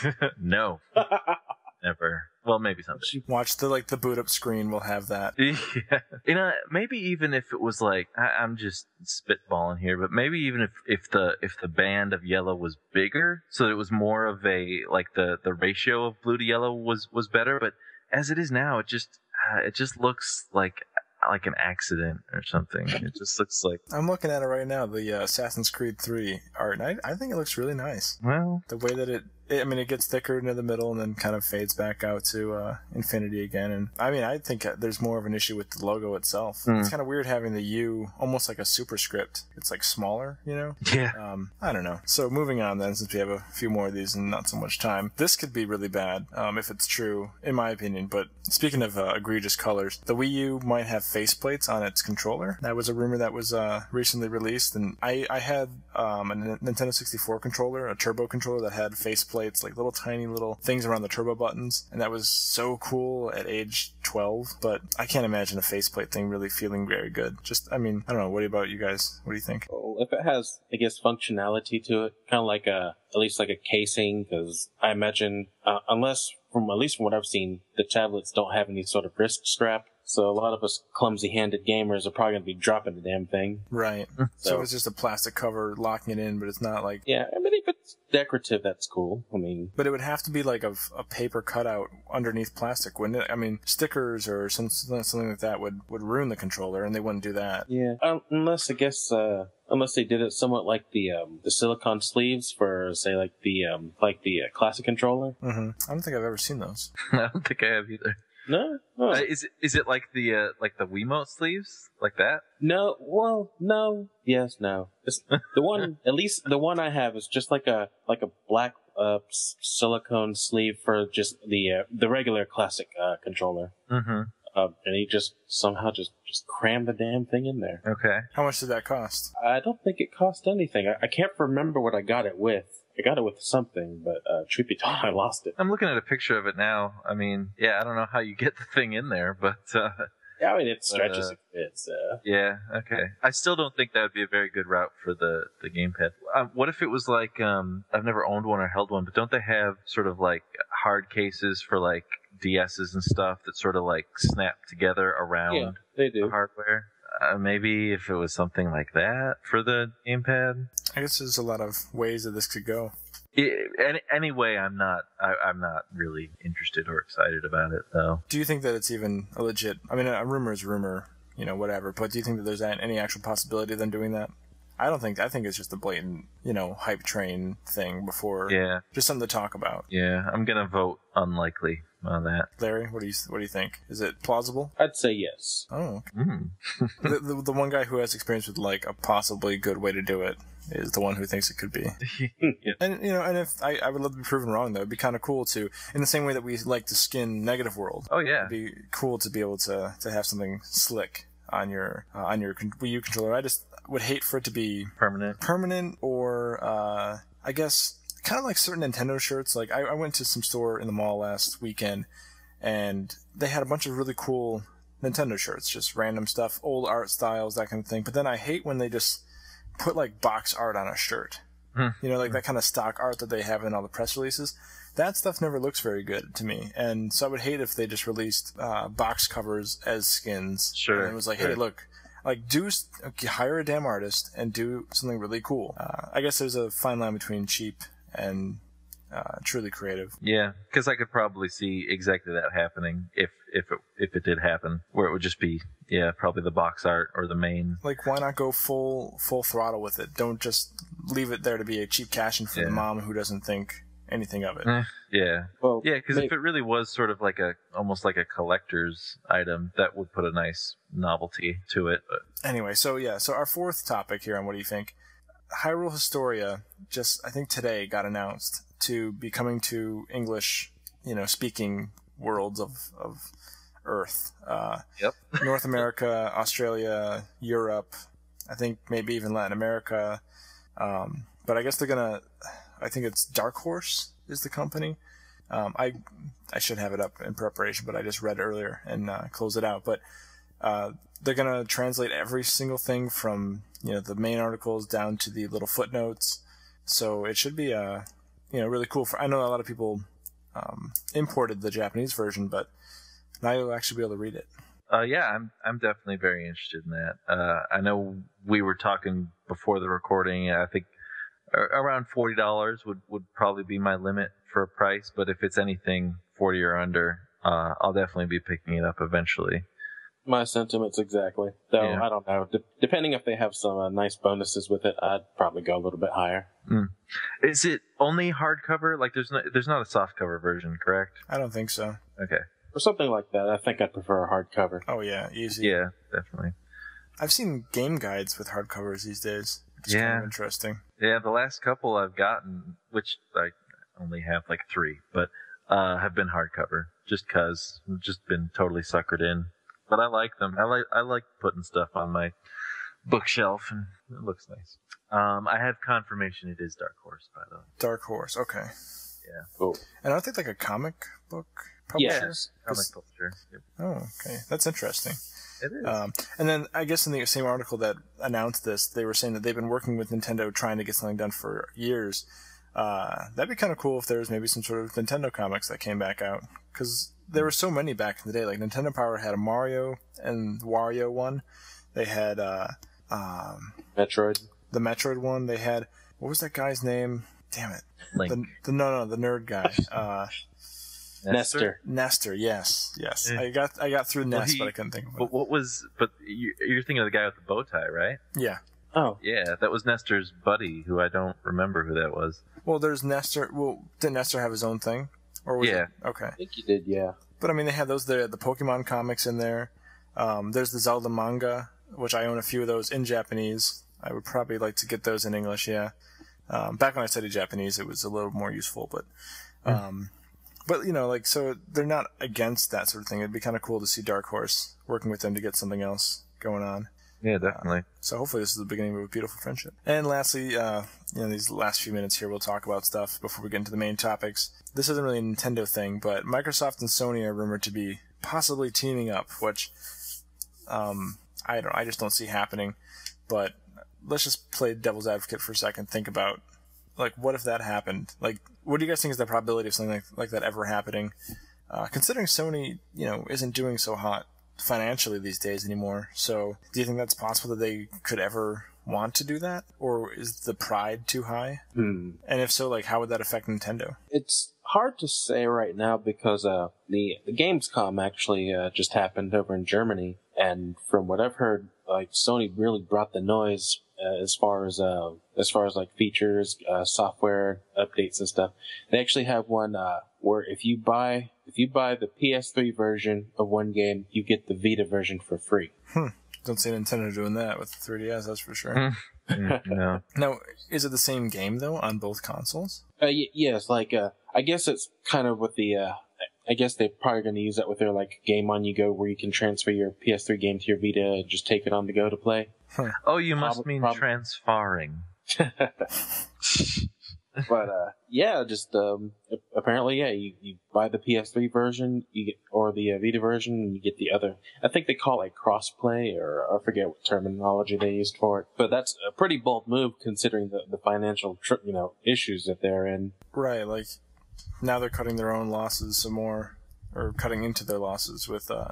No, never. Well, maybe someday. Watch the like the boot up screen will have that. Yeah. You know, maybe even if it was like, I, I'm just spitballing here, but maybe even if, if the if the band of yellow was bigger, so it was more of a like the, the ratio of blue to yellow was, was better. But as it is now, it just uh, it just looks like like an accident or something. It just looks like. I'm looking at it right now, the uh, Assassin's Creed three art, and I, I think it looks really nice. Well, The way that it, it, I mean, it gets thicker into the middle and then kind of fades back out to uh, infinity again. And I mean, I think there's more of an issue with the logo itself. Mm. It's kind of weird having the U almost like a superscript. It's like smaller, you know? yeah. Um, I don't know. So moving on then, since we have a few more of these and not so much time, this could be really bad um, if it's true, in my opinion. But speaking of uh, egregious colors, the Wii U might have faceplates on its controller. That was a rumor that was uh, recently released, and I, I had um, a N- Nintendo sixty-four controller, a turbo controller that had faceplates, like little tiny little things around the turbo buttons, and that was so cool at age twelve. But I can't imagine a faceplate thing really feeling very good. Just, I mean, I don't know. What about you guys? What do you think? Well, if it has, I guess, functionality to it, kind of like a, at least like a casing, because I imagine, uh, unless, from at least from what I've seen, the tablets don't have any sort of wrist strap. So a lot of us clumsy-handed gamers are probably going to be dropping the damn thing. Right. So, So- it's just a plastic cover locking it in, but it's not like. Yeah, I mean, if it's decorative, that's cool. I mean, But it would have to be like a, a paper cutout underneath plastic, wouldn't it? I mean, stickers or some, something like that would, would ruin the controller, and they wouldn't do that. yeah. Um, unless, I guess, uh, unless they did it somewhat like the um, the silicone sleeves for, say, like the um, like the uh, classic controller. hmm I don't think I've ever seen those. I don't think I have either. No? Oh. Uh, is it is it like the uh, like the Wiimote sleeves like that? No, well, no, yes, no. It's, the one, at least the one I have is just like a like a black uh, s- silicone sleeve for just the uh, the regular classic uh, controller, Mm-hmm. uh, and he just somehow just just crammed the damn thing in there. Okay. How much did that cost? I don't think it cost anything. I, I can't remember what I got it with. I got it with something, but uh, truth be told, I lost it. I'm looking at a picture of it now. I mean, yeah, I don't know how you get the thing in there, but uh, Yeah, I mean it stretches Uh, a bit. So. yeah, okay. I still don't think that would be a very good route for the the gamepad. Um, what if it was like um, I've never owned one or held one, but don't they have sort of like hard cases for like D S's and stuff that sort of like snap together around Yeah, they the do. hardware? Uh, maybe if it was something like that for the gamepad. I guess there's a lot of ways that this could go. It, any, anyway, I'm not. I, I'm not really interested or excited about it, though. Do you think that it's even a legit? I mean, a rumor is rumor, you know, whatever. But do you think that there's any actual possibility of them doing that? I don't think. I think it's just a blatant, you know, hype train thing before. Yeah, Just something to talk about. yeah. I'm gonna vote unlikely on that. Larry, what do you what do you think? Is it plausible? I'd say yes. Oh, Mm. the, the the one guy who has experience with like a possibly good way to do it is the one who thinks it could be. Yeah. And you know, and if I, I would love to be proven wrong, though, it'd be kind of cool to, in the same way that we like to skin Negative World. Oh yeah. It'd be cool to be able to to have something slick on your uh, on your con- Wii U controller. I just would hate for it to be Permanent. permanent, or uh, I guess kind of like certain Nintendo shirts. Like I, I went to some store in the mall last weekend, and they had a bunch of really cool Nintendo shirts, just random stuff, old art styles, that kind of thing. But then I hate when they just put like box art on a shirt. Hmm. You know, like that kind of stock art that they have in all the press releases. That stuff never looks very good to me, and so I would hate if they just released uh, box covers as skins. Sure, And it was like, sure. hey, look, like do s- hire a damn artist and do something really cool. Uh, I guess there's a fine line between cheap and uh, truly creative. Yeah, because I could probably see exactly that happening if if it if it did happen, where it would just be yeah probably the box art or the main. Like, why not go full full throttle with it? Don't just leave it there to be a cheap cash in for Yeah. the mom who doesn't think anything of it. Eh, yeah. Well, Yeah, because if maybe- it really was sort of like a almost like a collector's item, that would put a nice novelty to it. But Anyway, so yeah, so our fourth topic here on What Do You Think? Hyrule Historia just, I think today, got announced to be coming to English, you know, speaking worlds of, of Earth. Uh, Yep. North America, Australia, Europe, I think maybe even Latin America. Um, but I guess they're gonna, I think it's Dark Horse is the company. Um, I I should have it up in preparation, but I just read it earlier and uh, closed it out. But uh, they're gonna translate every single thing from, you know, the main articles down to the little footnotes. So it should be uh you know really cool. For I know a lot of people um, imported the Japanese version, but now you'll actually be able to read it. uh, yeah, I'm I'm definitely very interested in that. Uh, I know we were talking before the recording. I think a- around forty dollars would would probably be my limit for a price. But if it's anything forty or under, uh, I'll definitely be picking it up eventually. My sentiments exactly. Though Yeah. I don't know. De- depending if they have some uh, nice bonuses with it, I'd probably go a little bit higher. Is it only hardcover? Like, there's no, there's not a softcover version, correct? I don't think so. Okay. For something like that, I think I'd prefer a hardcover. Oh yeah, easy. Yeah, definitely. I've seen game guides with hardcovers these days. It's kind Yeah. of interesting. Yeah, the last couple I've gotten, which I only have like three, but uh, have been hardcover, just cause I've just been totally suckered in. But I like them. I like I like putting stuff on my bookshelf, and it looks nice. Um, I have confirmation it is Dark Horse, by the way. Dark Horse. Okay. Cool. And aren't they like a comic book publisher? Yes. Comic Cause- publisher. Yep. Oh, okay. That's interesting. It is. Um, and then I guess in the same article that announced this, they were saying that they've been working with Nintendo trying to get something done for years. Uh, that'd be kind of cool if there was maybe some sort of Nintendo comics that came back out. Because there were so many back in the day. Like, Nintendo Power had a Mario and Wario one. They had uh, um, Metroid. The Metroid one. They had... What was that guy's name? Damn it. Link. The, the, no, no, the nerd guy. Uh, Nestor. Nestor, yes. Yes. Yeah. I got I got through Well, Nest, he- but I couldn't think of it. But what was? But you, you're thinking of the guy with the bow tie, right? Yeah. Oh, Yeah, that was Nestor's buddy, who I don't remember who that was. Well, there's Nestor... Well, didn't Nestor have his own thing? Or was Yeah. It? Okay. I think you did, yeah. But I mean, they had those the the Pokemon comics in there. Um, there's the Zelda manga, which I own a few of those in Japanese. I would probably like to get those in English. Yeah. Um, back when I studied Japanese, it was a little more useful, but, um, but you know, like so they're not against that sort of thing. It'd be kind of cool to see Dark Horse working with them to get something else going on. Yeah, definitely. So hopefully this is the beginning of a beautiful friendship. And lastly, uh, you know, these last few minutes here, we'll talk about stuff before we get into the main topics. This isn't really a Nintendo thing, but Microsoft and Sony are rumored to be possibly teaming up, which, um, I don't, I just don't see happening. But let's just play devil's advocate for a second. Think about, like, what if that happened? Like, what do you guys think is the probability of something like, like that ever happening? Uh, considering Sony, you know, isn't doing so hot financially these days anymore. So do you think that's possible that they could ever want to do that? Or is the pride too high? Hmm. And if so, like, how would that affect Nintendo? It's hard to say right now because uh, the, the Gamescom actually uh, just happened over in Germany. And from what I've heard, like Sony really brought the noise uh, as far as uh, as far as like features, uh, software updates and stuff. They actually have one uh, where if you buy if you buy the P S three version of one game, you get the Vita version for free. Hmm. Don't see Nintendo doing that with the three D S, that's for sure. Mm, no. Now, is it the same game, though, on both consoles? Uh, y- yes, like uh, I guess it's kind of with the. Uh, I guess they're probably going to use that with their like game on you go, where you can transfer your P S three game to your Vita and just take it on the go to play. Oh, you must Prob- mean prob- transfarring. But uh, yeah, just um, apparently, yeah, you, you buy the P S three version, you get or the uh, Vita version, and you get the other. I think they call it crossplay, or I forget what terminology they used for it. But that's a pretty bold move considering the the financial tr- you know issues that they're in. Right, like, now they're cutting their own losses some more, or cutting into their losses with uh,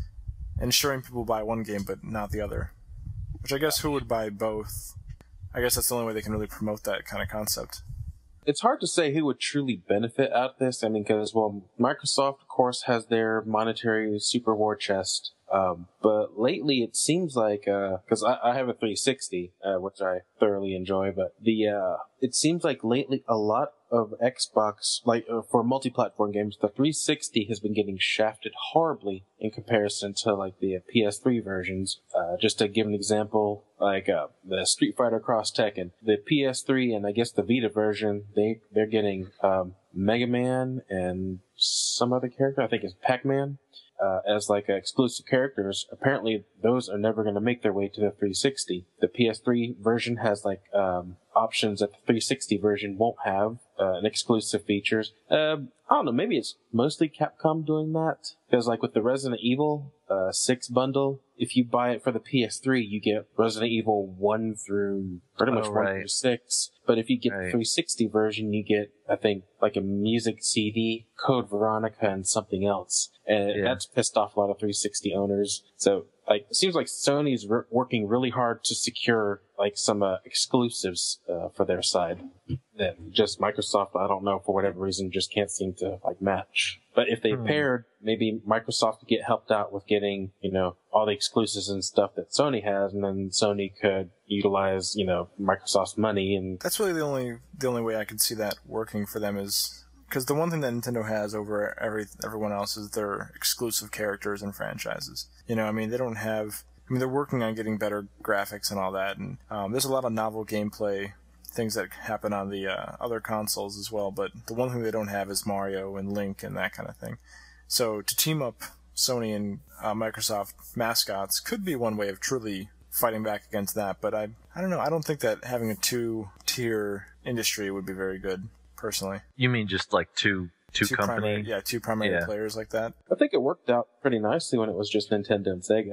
ensuring people buy one game but not the other. Which I guess who would buy both? I guess that's the only way they can really promote that kind of concept. It's hard to say who would truly benefit out of this. I mean, because, well, Microsoft, of course, has their monetary super war chest. Um, but lately it seems like, because I, I have a three sixty, uh, which I thoroughly enjoy, but the uh, it seems like lately a lot of Xbox, like uh, for multi-platform games, the three sixty has been getting shafted horribly in comparison to like the uh, P S three versions. Uh, just to give an example, like uh, the Street Fighter Cross Tekken, the P S three and I guess the Vita version, they they're getting um, Mega Man and some other character, I think it's Pac-Man. Uh, as like uh, exclusive characters. Apparently those are never going to make their way to the three sixty. The P S three version has like um, options that the three sixty version won't have, uh, and exclusive features. Uh, I don't know, maybe it's mostly Capcom doing that. Because like with the Resident Evil uh, six bundle, if you buy it for the P S three, you get Resident Evil one through pretty much Oh, one right. through six. But if you get Right. the three sixty version, you get, I think, like a music C D, Code Veronica, and something else. And Yeah. that's pissed off a lot of three sixty owners. So, like, it seems like Sony's re- working really hard to secure, like, some uh, exclusives uh, for their side that just Microsoft, I don't know, for whatever reason, just can't seem to, like, match. But if they Hmm. paired, maybe Microsoft could get helped out with getting, you know, all the exclusives and stuff that Sony has, and then Sony could utilize, you know, Microsoft's money and That's really the only the only way I could see that working for them is because the one thing that Nintendo has over every everyone else is their exclusive characters and franchises. You know, I mean, they don't have. I mean, they're working on getting better graphics and all that, and um, there's a lot of novel gameplay things that happen on the uh, other consoles as well. But the one thing they don't have is Mario and Link and that kind of thing. So to team up Sony and uh, Microsoft mascots could be one way of truly fighting back against that. But I, I don't know. I don't think that having a two-tier industry would be very good, personally. You mean just like two two, Two company? primary, yeah, two primary Yeah. players like that. I think it worked out pretty nicely when it was just Nintendo and Sega.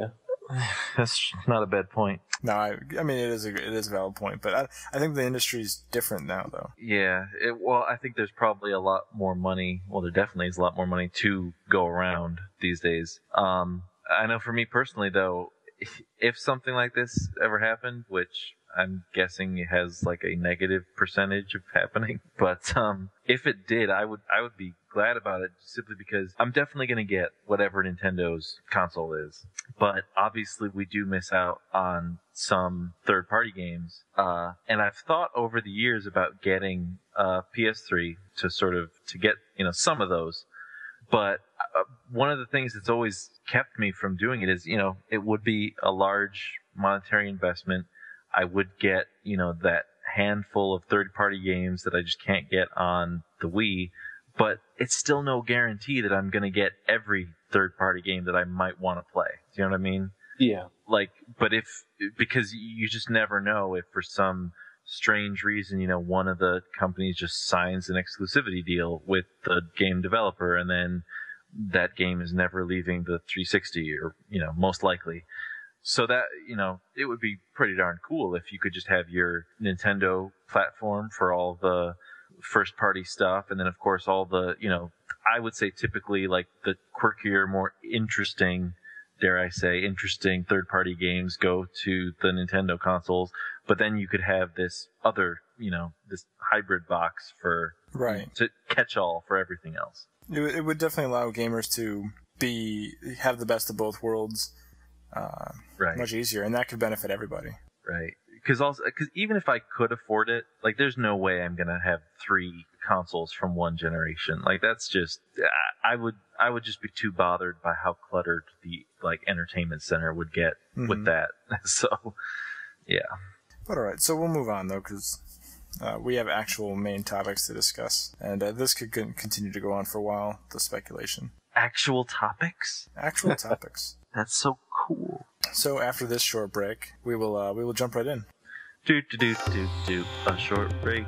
That's not a bad point. No, I, I mean it is a it is a valid point, but I I think the industry's different now, though. Yeah, it, well, I think there's probably a lot more money. Well, there definitely is a lot more money to go around these days. Um, I know for me personally, though, if, if something like this ever happened, which I'm guessing it has like a negative percentage of happening, but um, if it did, I would I would be glad about it simply because I'm definitely going to get whatever Nintendo's console is. But obviously we do miss out on some third-party games. Uh, and I've thought over the years about getting uh, P S three to sort of, to get, you know, some of those. But uh, one of the things that's always kept me from doing it is, you know, it would be a large monetary investment. I would get, you know, that handful of third-party games that I just can't get on the Wii. But it's still no guarantee that I'm going to get every third-party game that I might want to play. Do you know what I mean? Yeah. Like, but if, because you just never know if for some strange reason, you know, one of the companies just signs an exclusivity deal with the game developer and then that game is never leaving the three sixty or, you know, most likely. So that, you know, it would be pretty darn cool if you could just have your Nintendo platform for all the first party stuff, and then of course all the, you know, I would say typically like the quirkier, more interesting, dare I say, interesting third party games go to the Nintendo consoles, but then you could have this other, you know, this hybrid box for, right, to catch all for everything else. It, it would definitely allow gamers to be, have the best of both worlds, uh, right, much easier, and that could benefit everybody. Right. Because also, because even if I could afford it, like, there's no way I'm gonna have three consoles from one generation. Like, that's just, I would, I would just be too bothered by how cluttered the like entertainment center would get mm-hmm. with that. So, yeah. But all right, so we'll move on though, because uh, we have actual main topics to discuss, and uh, this could continue to go on for a while. The speculation. Actual topics. Actual topics. That's so cool. So after this short break, we will uh, we will jump right in. Do do do do do a short break.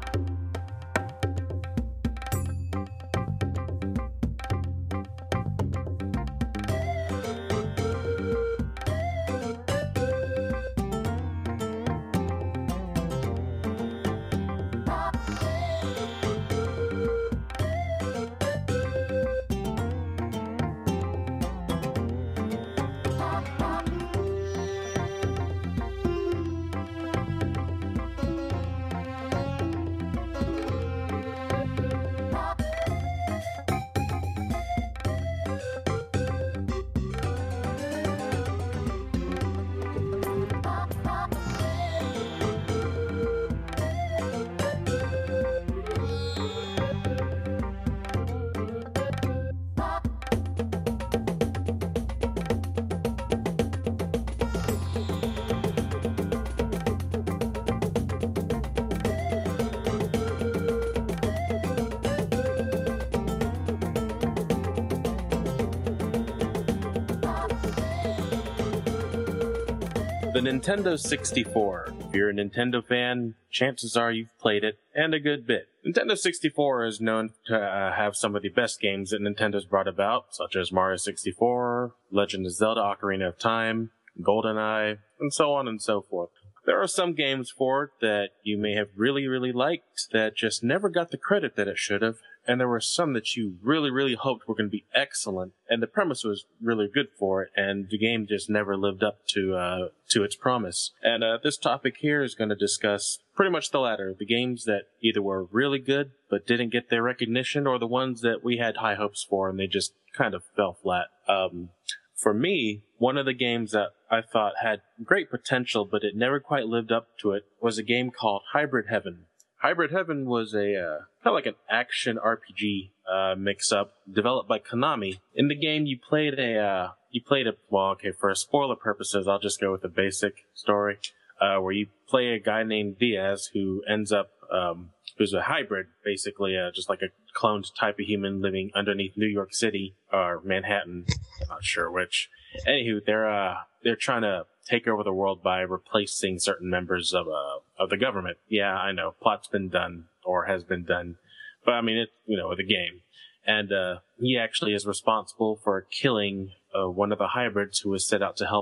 The Nintendo sixty-four. If you're a Nintendo fan, chances are you've played it, and a good bit. Nintendo sixty-four is known to uh, have some of the best games that Nintendo's brought about, such as Mario sixty-four, Legend of Zelda Ocarina of Time, GoldenEye, and so on and so forth. There are some games for it that you may have really, really liked that just never got the credit that it should have, and there were some that you really, really hoped were going to be excellent, and the premise was really good for it, and the game just never lived up to uh, to its promise. And uh, this topic here is going to discuss pretty much the latter, the games that either were really good but didn't get their recognition, or the ones that we had high hopes for and they just kind of fell flat. Um, for me, one of the games that I thought had great potential but it never quite lived up to it was a game called Hybrid Heaven. Hybrid Heaven was a uh, kind of like an action R P G uh, mix-up developed by Konami. In the game, you played a uh, you played a well, okay, for spoiler purposes, I'll just go with the basic story, uh, where you play a guy named Diaz who ends up um, who's a hybrid, basically, uh, just like a cloned type of human living underneath New York City or Manhattan, not sure which. Anywho, they're uh, they're trying to take over the world by replacing certain members of uh of the government. Yeah, I know, plot's been done or has been done, but I mean, it you know, the game. And uh he actually is responsible for killing uh, one of the hybrids who was set out to help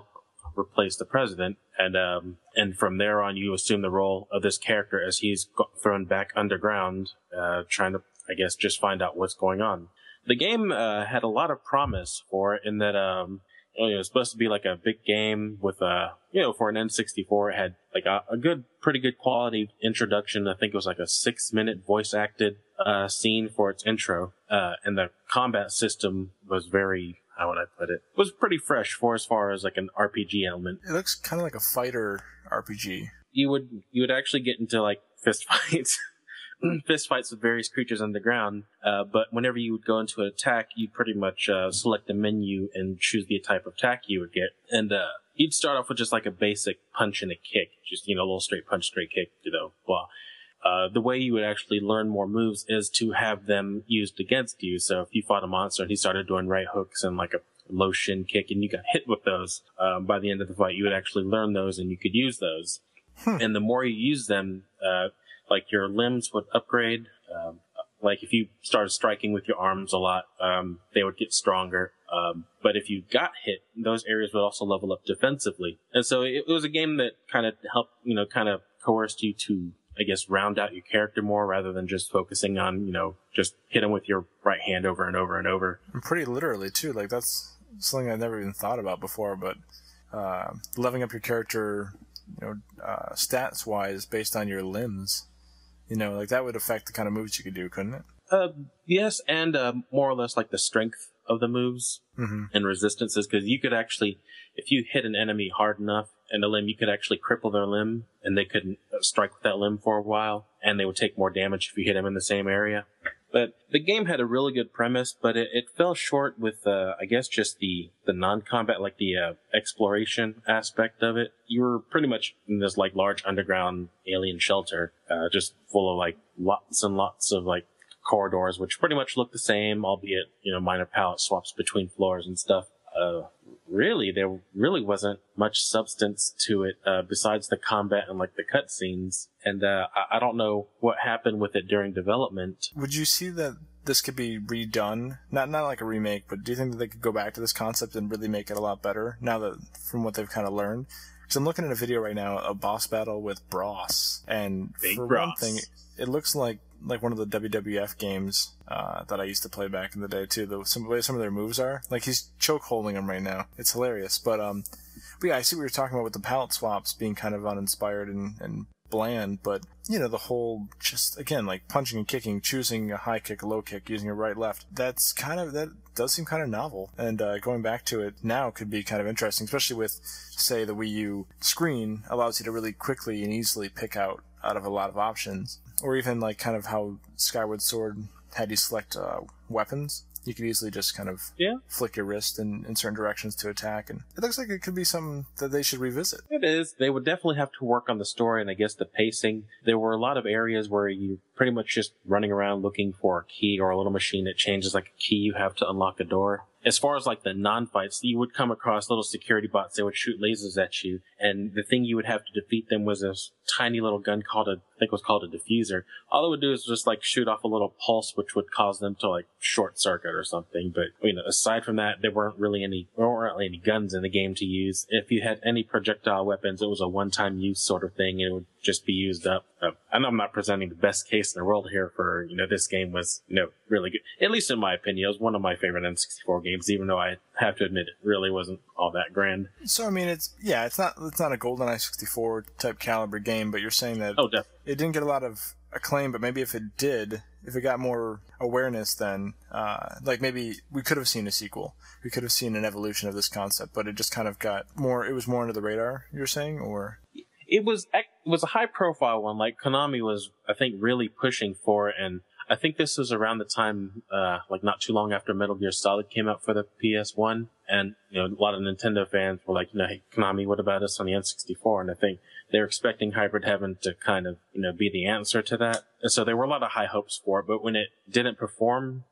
replace the president, and um, and from there on, you assume the role of this character as he's thrown back underground, uh, trying to, I guess, just find out what's going on. The game uh, had a lot of promise for it in that um, you know, it was supposed to be like a big game with a, you know, for an N sixty-four, it had like a, a good, pretty good quality introduction. I think it was like a six minute voice acted uh, scene for its intro, uh, and the combat system was very, how would I put it? It was pretty fresh for as far as like an R P G element. It looks kind of like a fighter R P G. You would you would actually get into like fist fights, fist fights with various creatures underground. Uh, but whenever you would go into an attack, you'd pretty much uh, select the menu and choose the type of attack you would get. And uh, you'd start off with just like a basic punch and a kick, just you know, a little straight punch, straight kick, you know, blah. Uh, the way you would actually learn more moves is to have them used against you. So if you fought a monster and he started doing right hooks and like a low shin kick and you got hit with those, um, by the end of the fight, you would actually learn those and you could use those. Hmm. And the more you use them, uh, like your limbs would upgrade. Um, like if you started striking with your arms a lot, um, they would get stronger. Um, but if you got hit, those areas would also level up defensively. And so it, it was a game that kind of helped, you know, kind of coerced you to, I guess, round out your character more rather than just focusing on, you know, just hit him with your right hand over and over and over. And pretty literally, too. Like, that's something I've never even thought about before, but uh, leveling up your character, you know, uh, stats-wise based on your limbs, you know, like that would affect the kind of moves you could do, couldn't it? Uh, yes, and uh, more or less like the strength of the moves mm-hmm. and resistances, because you could actually, if you hit an enemy hard enough and a limb, you could actually cripple their limb, and they couldn't strike with that limb for a while, and they would take more damage if you hit them in the same area. But the game had a really good premise, but it, it fell short with, uh, I guess, just the, the non-combat, like the uh, exploration aspect of it. You were pretty much in this like large underground alien shelter, uh, just full of like lots and lots of like corridors, which pretty much look the same, albeit, you know, minor palette swaps between floors and stuff. Uh, really, there really wasn't much substance to it, uh, besides the combat and like the cutscenes. And, uh, I, I don't know what happened with it during development. Would you see that this could be redone? Not, not like a remake, but do you think that they could go back to this concept and really make it a lot better now that, from what they've kind of learned? Because I'm looking at a video right now, a boss battle with Bros. And Big for Bros. one thing, it looks like like one of the W W F games uh, that I used to play back in the day too. The some way some of their moves are, like he's choke holding him right now. It's hilarious. But um, but yeah, I see what you're talking about with the palette swaps being kind of uninspired and, and bland. But you know, the whole just again like punching and kicking, choosing a high kick, a low kick, using a right left. That's kind of that does seem kind of novel. And uh, going back to it now could be kind of interesting, especially with say the Wii U screen allows you to really quickly and easily pick out out of a lot of options. Or even like kind of how Skyward Sword had you select uh, weapons. You could easily just kind of yeah. flick your wrist in, in certain directions to attack. And it looks like it could be something that they should revisit. It is. They would definitely have to work on the story and I guess the pacing. There were a lot of areas where you pretty much just running around looking for a key or a little machine that changes like a key you have to unlock a door. As far as like the non-fights, you would come across little security bots. They would shoot lasers at you, and the thing you would have to defeat them was this tiny little gun called a, I think it was called a diffuser. All it would do is just like shoot off a little pulse, which would cause them to like short circuit or something. But you know, aside from that, there weren't really any, there weren't really any guns in the game to use. If you had any projectile weapons, it was a one-time use sort of thing, and it would just be used up. Uh, I know I'm not presenting the best case in the world here for, you know, this game was, you know, really good. At least in my opinion, it was one of my favorite N sixty-four games, even though I have to admit it really wasn't all that grand. So, I mean, it's, yeah, it's not, it's not a GoldenEye sixty-four type caliber game, but you're saying that oh, definitely. It didn't get a lot of acclaim, but maybe if it did, if it got more awareness, then, uh, like maybe we could have seen a sequel. We could have seen an evolution of this concept, but it just kind of got more, it was more under the radar, you're saying, or? It was it was a high profile one. Like Konami was, I think, really pushing for it, and I think this was around the time, uh, like not too long after Metal Gear Solid came out for the P S one, and you know a lot of Nintendo fans were like, you know, hey Konami, what about us on the N sixty-four? And I think they're expecting Hybrid Heaven to kind of, you know, be the answer to that. And so there were a lot of high hopes for it, but when it didn't perform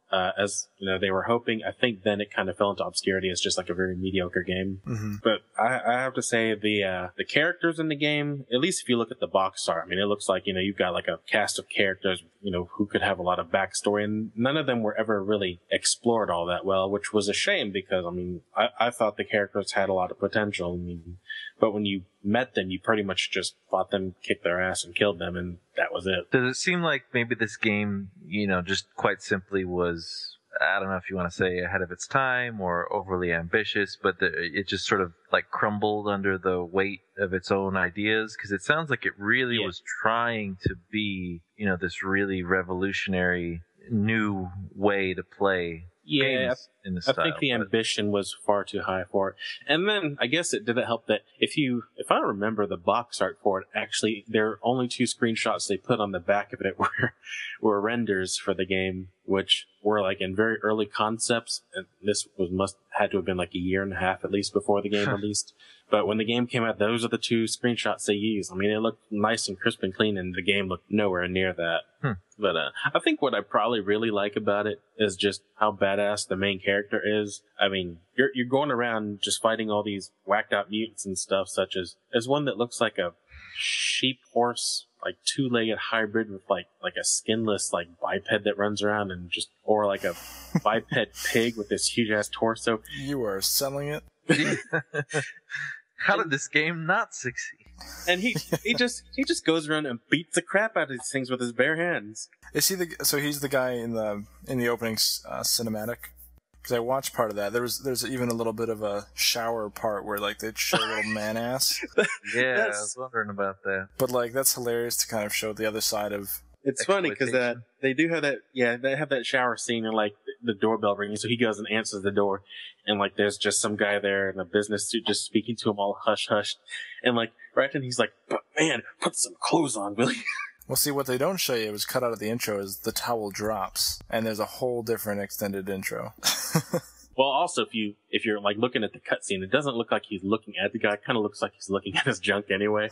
uh, as you know they were hoping. I think then it kind of fell into obscurity as just like a very mediocre game. Mm-hmm. But I, I have to say the uh, the characters in the game, at least if you look at the box art, I mean, it looks like you know you've got like a cast of characters, you know, who could have a lot of backstory, and none of them were ever really explored all that well, which was a shame because I mean, I, I thought the characters had a lot of potential. I mean, but when you met them, you pretty much just fought them, kicked their ass, and killed them, and that was it. Does it seem like maybe this game, you know, just quite simply was, I don't know if you want to say ahead of its time or overly ambitious, but the, it just sort of like crumbled under the weight of its own ideas? Because it sounds like it really Yeah. was trying to be, you know, this really revolutionary new way to play Yeah, games in the I style. think the but- ambition was far too high for it. And then I guess it didn't help that if you, if I remember the box art for it, actually, there are only two screenshots they put on the back of it were, were renders for the game, which were like in very early concepts. And this was must, had to have been like a year and a half at least before the game released. But when the game came out, those are the two screenshots they used. I mean, it looked nice and crisp and clean, and the game looked nowhere near that. Hmm. But uh, I think what I probably really like about it is just how badass the main character is. I mean, you're you're going around just fighting all these whacked out mutants and stuff, such as as one that looks like a sheep horse, like two-legged hybrid with like like a skinless like biped that runs around and just, or like a biped pig with this huge ass torso. You are selling it. How did this game not succeed? And he he just he just goes around and beats the crap out of these things with his bare hands. Is he the? So he's the guy in the in the opening uh, cinematic. Because I watched part of that. There was there's even a little bit of a shower part where like they'd show a little man ass. Yeah, I That's- was wondering about that. But like that's hilarious to kind of show the other side of. It's funny because that Exploitation. they do have that. Yeah, they have that shower scene and like the doorbell ringing. So he goes and answers the door, and like there's just some guy there in a business suit just speaking to him all hush hush, and like right then he's like, "But man, put some clothes on, will you?" Well, see, what they don't show you was cut out of the intro is the towel drops, and there's a whole different extended intro. Well, also if you if you're like looking at the cutscene, it doesn't look like he's looking at the guy. It kind of looks like he's looking at his junk anyway.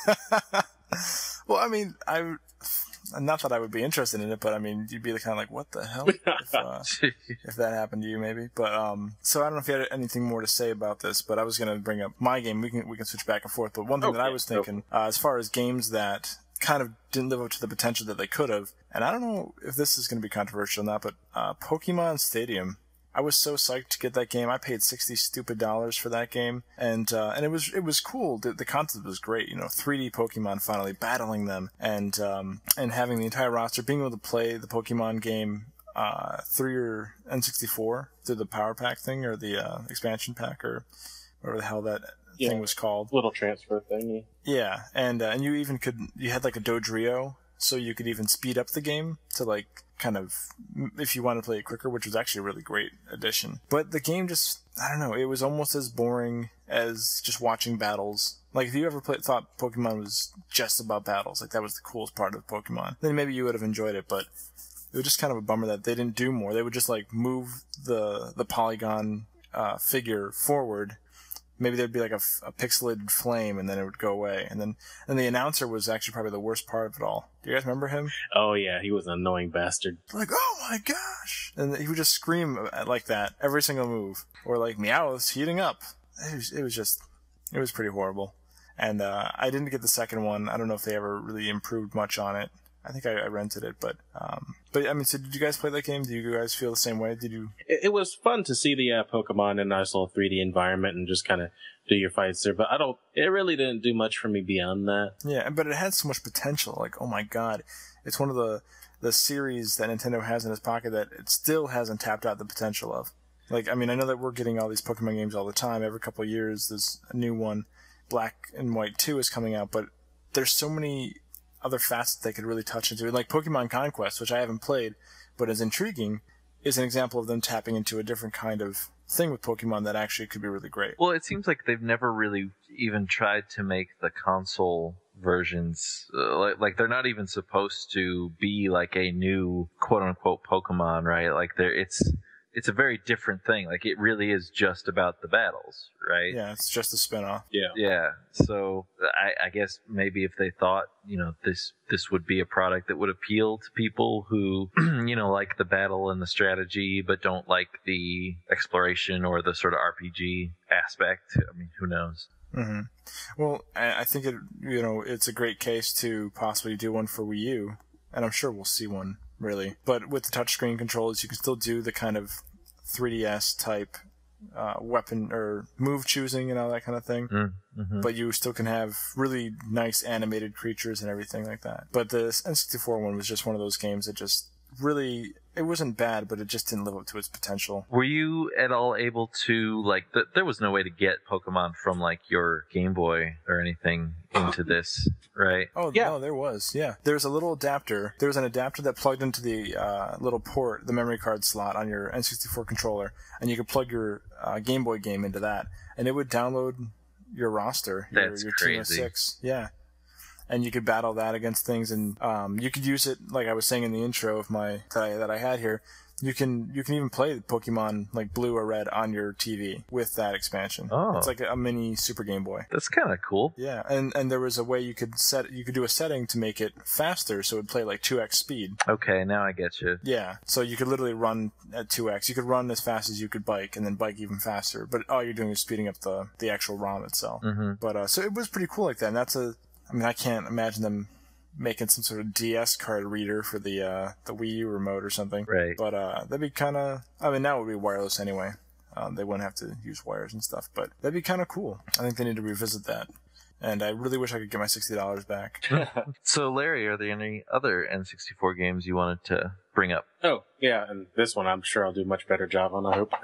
Well, I mean, I not that I would be interested in it, but I mean, you'd be the kind of like, what the hell if, uh, if that happened to you, maybe. But um, so I don't know if you had anything more to say about this, but I was going to bring up my game. We can we can switch back and forth. But one thing that I Okay, was go thinking, uh, as far as games that kind of didn't live up to the potential that they could have, and I don't know if this is going to be controversial or not, but uh, Pokemon Stadium. I was so psyched to get that game. I paid sixty stupid dollars for that game, and uh, and it was it was cool. The, the concept was great. You know, three D Pokemon finally battling them, and um, and having the entire roster, being able to play the Pokemon game uh, through your N sixty-four through the Power Pack thing or the uh, expansion pack or whatever the hell that Yeah. thing was called. Little transfer thing. Yeah, and uh, and you even could you had like a Dodrio, so you could even speed up the game to like kind of if you want to play it quicker, which was actually a really great addition. But the game just I don't know, it was almost as boring as just watching battles. Like if you ever played, thought Pokemon was just about battles, like that was the coolest part of Pokemon, then maybe you would have enjoyed it. But it was just kind of a bummer that they didn't do more. They would just like move the the polygon uh, figure forward. Maybe there'd be like a, a pixelated flame, and then it would go away. And then, and the announcer was actually probably the worst part of it all. Do you guys remember him? Oh yeah, he was an annoying bastard. Like, oh my gosh! And he would just scream like that every single move, or like, meow, it's heating up. It was, it was just, it was pretty horrible. And uh, I didn't get the second one. I don't know if they ever really improved much on it. I think I, I rented it, but um, but I mean, so did you guys play that game? Do you guys feel the same way? Did you? It, it was fun to see the uh, Pokemon in a nice little three D environment and just kind of do your fights there. But I don't. It really didn't do much for me beyond that. Yeah, but it had so much potential. Like, oh my god, it's one of the the series that Nintendo has in its pocket that it still hasn't tapped out the potential of. Like, I mean, I know that we're getting all these Pokemon games all the time. Every couple of years, there's a new one. Black and White two is coming out, but there's so many other facets they could really touch into. Like Pokemon Conquest, which I haven't played, but is intriguing, is an example of them tapping into a different kind of thing with Pokemon that actually could be really great. Well, it seems like they've never really even tried to make the console versions uh, like, like they're not even supposed to be like a new quote unquote Pokemon, right? Like they're it's it's a very different thing. Like, it really is just about the battles, right? Yeah, it's just a spin-off. Yeah. Yeah. So I, I guess maybe if they thought, you know, this this would be a product that would appeal to people who, you know, like the battle and the strategy, but don't like the exploration or the sort of R P G aspect. I mean, who knows? Mm-hmm. Well, I, I think it, you know, it's a great case to possibly do one for Wii U, and I'm sure we'll see one, really. But with the touchscreen controls, you can still do the kind of three D S type uh, weapon or move choosing and all that kind of thing. Mm-hmm. But you still can have really nice animated creatures and everything like that. But the N sixty-four one was just one of those games that just really, it wasn't bad, but it just didn't live up to its potential. Were you at all able to, like, th- there was no way to get Pokemon from, like, your Game Boy or anything into this, right? Oh, Yeah. no, there was, yeah. There's a little adapter. There was an adapter that plugged into the uh, little port, the memory card slot on your N sixty-four controller, and you could plug your uh, Game Boy game into that, and it would download your roster, your, That's your Team of crazy. Six. Yeah. And you could battle that against things, and um, you could use it, like I was saying in the intro of my that I, that I had here. You can you can even play Pokemon like Blue or Red on your T V with that expansion. Oh. It's like a, a mini Super Game Boy. That's kind of cool. Yeah, and and there was a way you could set you could do a setting to make it faster, so it would play like two x speed. Okay, now I get you. Yeah, so you could literally run at two x. You could run as fast as you could bike, and then bike even faster. But all you're doing is speeding up the the actual ROM itself. Mm-hmm. But uh, so it was pretty cool like that. And that's a I mean, I can't imagine them making some sort of D S card reader for the uh, the Wii U remote or something. Right. But uh, that'd be kind of. I mean, now it would be wireless anyway. Um, they wouldn't have to use wires and stuff. But that'd be kind of cool. I think they need to revisit that. And I really wish I could get my sixty dollars back. So, Larry, are there any other N sixty-four games you wanted to bring up? Oh, yeah, and this one I'm sure I'll do a much better job on, I hope.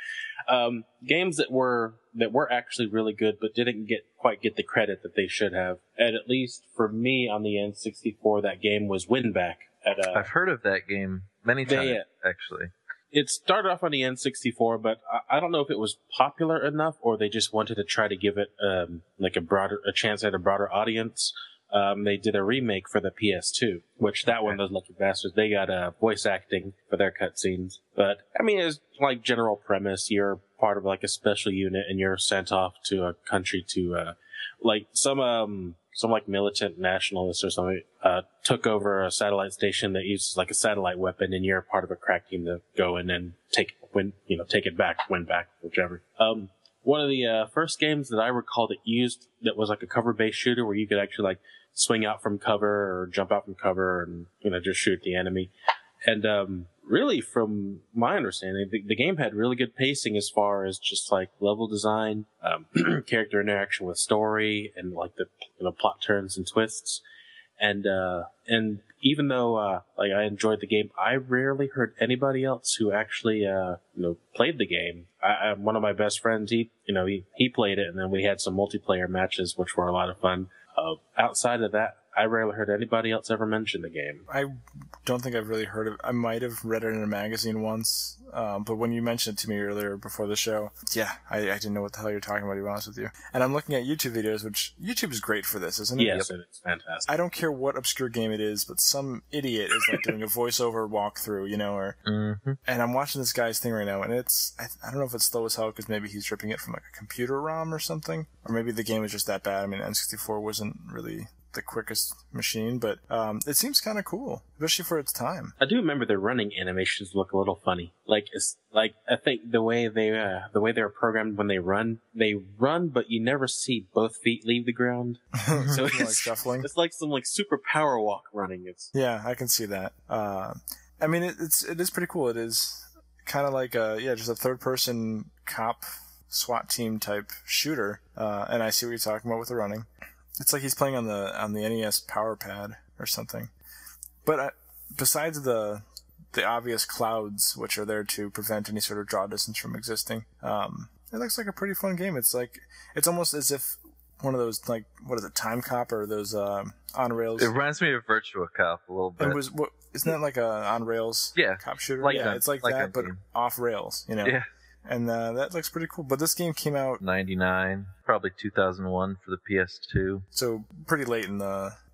um, games that were that were actually really good but didn't get quite get the credit that they should have. And at least for me on the N sixty-four, that game was Winback. At, uh, I've heard of that game many They, times, uh, actually. It started off on the N sixty-four, but I, I don't know if it was popular enough or they just wanted to try to give it um, like a broader a chance at a broader audience. Um, they did a remake for the P S two, which that one, those lucky bastards, they got uh, voice acting for their cutscenes. But, I mean, it's like general premise. You're part of like a special unit and you're sent off to a country to, uh, like some, um, some like militant nationalists or something, uh, took over a satellite station that uses like a satellite weapon and you're part of a crack team to go in and take, win, you know, take it back, win back, whichever. Um, one of the, uh, first games that I recall that used, that was like a cover-based shooter where you could actually like, swing out from cover or jump out from cover and, you know, just shoot the enemy. And, um, really from my understanding, the, the game had really good pacing as far as just like level design, um, character interaction with story and like the, you know, plot turns and twists. And, uh, and even though, uh, like I enjoyed the game, I rarely heard anybody else who actually, uh, you know, played the game. I, I, one of my best friends, he, you know, he, he played it and then we had some multiplayer matches, which were a lot of fun. Uh, outside of that, I rarely heard anybody else ever mention the game. I don't think I've really heard of it. I might have read it in a magazine once, um, but when you mentioned it to me earlier before the show, yeah, I, I didn't know what the hell you're talking about, to be honest with you. And I'm looking at YouTube videos, which YouTube is great for this, isn't it? Yes, yep. It's fantastic. I don't care what obscure game it is, but some idiot is like doing a voiceover walkthrough, you know, or Mm-hmm. and I'm watching this guy's thing right now, and it's I, I don't know if it's slow as hell because maybe he's ripping it from like a computer ROM or something, or maybe the game is just that bad. I mean, N sixty-four wasn't really the quickest machine, but um, it seems kind of cool, especially for its time. I do remember the running animations look a little funny. Like, it's, like I think the way they uh, the way they're programmed when they run, they run, but you never see both feet leave the ground. So like it's, shuffling. it's like some like super power walk running. It's Yeah, I can see that. Uh, I mean, it, it's it is pretty cool. It is kind of like a yeah, just a third person cop SWAT team type shooter. Uh, and I see what you're talking about with the running. It's like he's playing on the on the N E S Power Pad or something. But uh, besides the the obvious clouds, which are there to prevent any sort of draw distance from existing, um, it looks like a pretty fun game. It's like it's almost as if one of those like what is it, Time Cop or those um, on rails. It reminds me of Virtua Cop a little bit. It was what isn't that like a on rails Yeah, cop shooter? like yeah, that- it's like, like that, that but game. off rails, you know. Yeah. And uh, that looks pretty cool. But this game came out ninety-nine, probably two thousand one for the P S two. so pretty late in the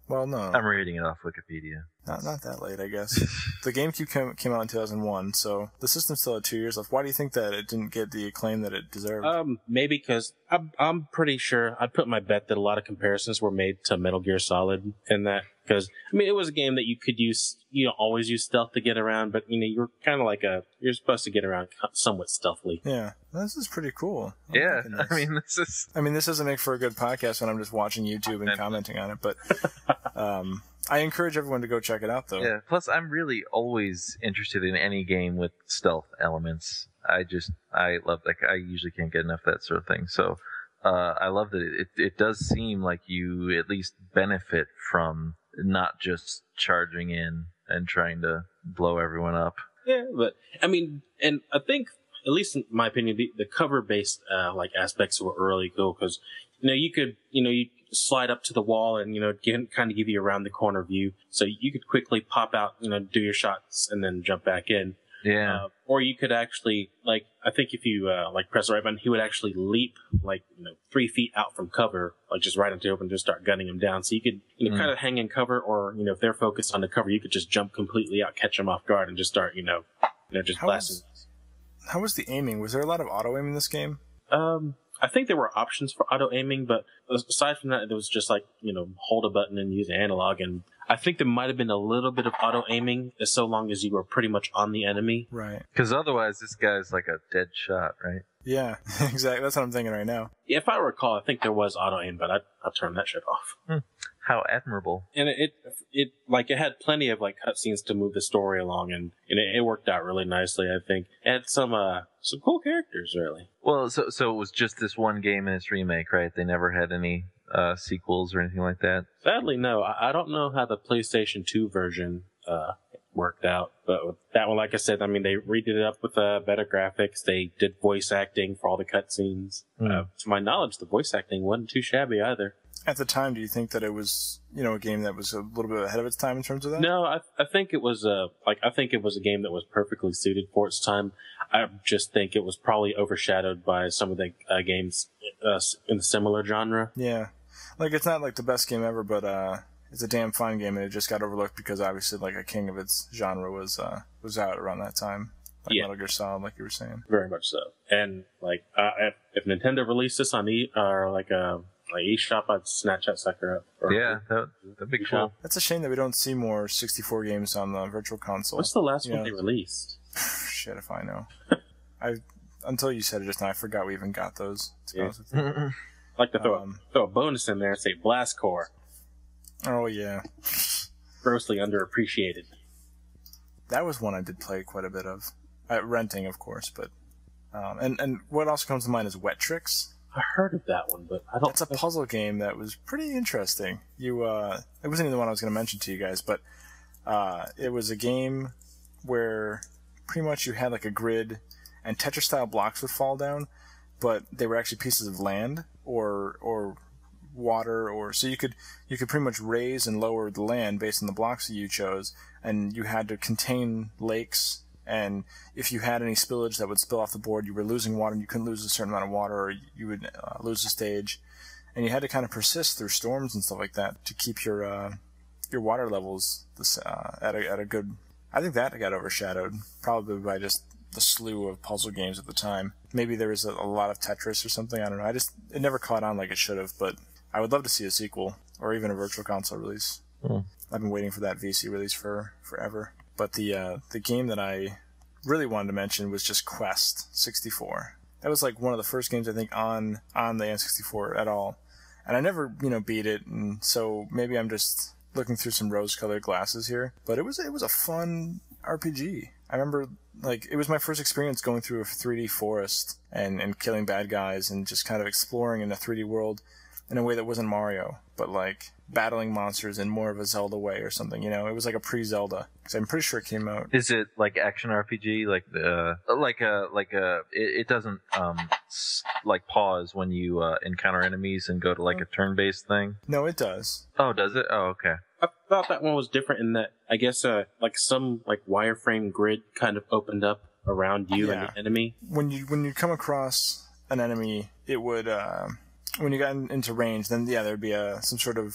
Well, no. I'm reading it off Wikipedia. Not not that late, I guess. The GameCube came, came out in two thousand one, so the system still had two years left. Why do you think that it didn't get the acclaim that it deserved? Um, maybe because I'm, I'm pretty sure I'd put my bet that a lot of comparisons were made to Metal Gear Solid in that. Because, I mean, it was a game that you could use, you know, always use stealth to get around, but, you know, you're kind of like a, you're supposed to get around somewhat stealthily. Yeah, this is pretty cool. I'm Yeah, liking this. I mean, this is... I mean, this doesn't make for a good podcast when I'm just watching YouTube and commenting on it, but um, I encourage everyone to go check it out, though. Yeah, plus I'm really always interested in any game with stealth elements. I just, I love, like, I usually can't get enough of that sort of thing, so... Uh, I love that it, it does seem like you at least benefit from not just charging in and trying to blow everyone up. Yeah, but I mean, and I think, at least in my opinion, the, the cover-based uh, like aspects were really cool because you know you could you know you slide up to the wall and you know get, kind of give you around the corner view, so you could quickly pop out, you know, do your shots and then jump back in. Yeah. Uh, or you could actually, like, I think if you, uh, like, press the right button, he would actually leap, like, you know, three feet out from cover, like, just right into the open and just start gunning him down. So you could, you know, Mm. kind of hang in cover, or, you know, if they're focused on the cover, you could just jump completely out, catch them off guard, and just start, you know, you know, just How blasting. was, how was the aiming? Was there a lot of auto-aim in this game? Um, I think there were options for auto-aiming, but aside from that, it was just like, you know, hold a button and use analog, and I think there might have been a little bit of auto-aiming as so long as you were pretty much on the enemy. Right. Because otherwise, this guy's like a dead shot, right? Yeah, exactly. That's what I'm thinking right now. If I recall, I think there was auto-aim, but I I turned that shit off. Hmm. How admirable. And it, it, it, like, it had plenty of, like, cutscenes to move the story along, and, and it, it worked out really nicely, I think. It had some, uh, some cool characters, really. Well, so so it was just this one game in its remake, right? They never had any uh, sequels or anything like that? Sadly, no. I, I don't know how the PlayStation two version, uh, worked out, but with that one, like I said, I mean, they redid it up with, uh, better graphics. They did voice acting for all the cutscenes. Mm. Uh, to my knowledge, the voice acting wasn't too shabby either. At the time, do you think that it was, you know, a game that was a little bit ahead of its time in terms of that? No, I I think it was uh like I think it was a game that was perfectly suited for its time. I just think it was probably overshadowed by some of the uh, games uh, in the similar genre. Yeah. Like, it's not, like, the best game ever, but uh, it's a damn fine game, and it just got overlooked because, obviously, like, a king of its genre was uh, was out around that time. Like Yeah. Metal Gear Solid, like you were saying. Very much so. And like uh, if, if Nintendo released this on E or like a like eShop, I'd snatch that sucker up. Or, Yeah, that, that'd be cool. That's a shame that we don't see more sixty-four games on the Virtual Console. What's the last Yeah. one they released? Shit, if I know. I Until you said it just now, I forgot we even got those. To be Yeah. honest with you. Mm-mm. I'd like to throw, Um, a, throw a bonus in there and say Blast Core. Oh, yeah. Grossly underappreciated. That was one I did play quite a bit of. Uh, renting, of course, but... Um, and, and what also comes to mind is Wet Tricks. I heard of that one, but I don't. It's a puzzle game that was pretty interesting. You, uh, it wasn't even the one I was going to mention to you guys, but uh, it was a game where pretty much you had like a grid, and Tetris-style blocks would fall down, but they were actually pieces of land or or water, or so you could you could pretty much raise and lower the land based on the blocks that you chose, and you had to contain lakes. And if you had any spillage that would spill off the board, you were losing water, and you couldn't lose a certain amount of water, or you would uh, lose the stage. And you had to kind of persist through storms and stuff like that to keep your uh, your water levels this, uh, at a at a good. I think that got overshadowed probably by just the slew of puzzle games at the time. Maybe there was a, a lot of Tetris or something. I don't know. I just it never caught on like it should have. But I would love to see a sequel or even a Virtual Console release. Hmm. I've been waiting for that V C release for forever. But the uh, the game that I really wanted to mention was just Quest sixty-four. That was like one of the first games I think on on the N sixty-four at all, and I never you know beat it, and so maybe I'm just looking through some rose-colored glasses here. But it was it was a fun R P G. I remember like it was my first experience going through a three D forest and and killing bad guys and just kind of exploring in a three D world in a way that wasn't Mario, but like battling monsters in more of a Zelda way or something, you know? It was like a pre-Zelda. Because I'm pretty sure it came out. Is it like action R P G, like the like a like a? It, it doesn't um s- like pause when you uh, encounter enemies and go to like a turn-based thing. No, it does. Oh, does it? Oh, okay. I thought that one was different in that I guess uh like some like wireframe grid kind of opened up around you and Yeah. the enemy. When you when you come across an enemy, it would, uh, when you got in, into range, then yeah, there'd be a some sort of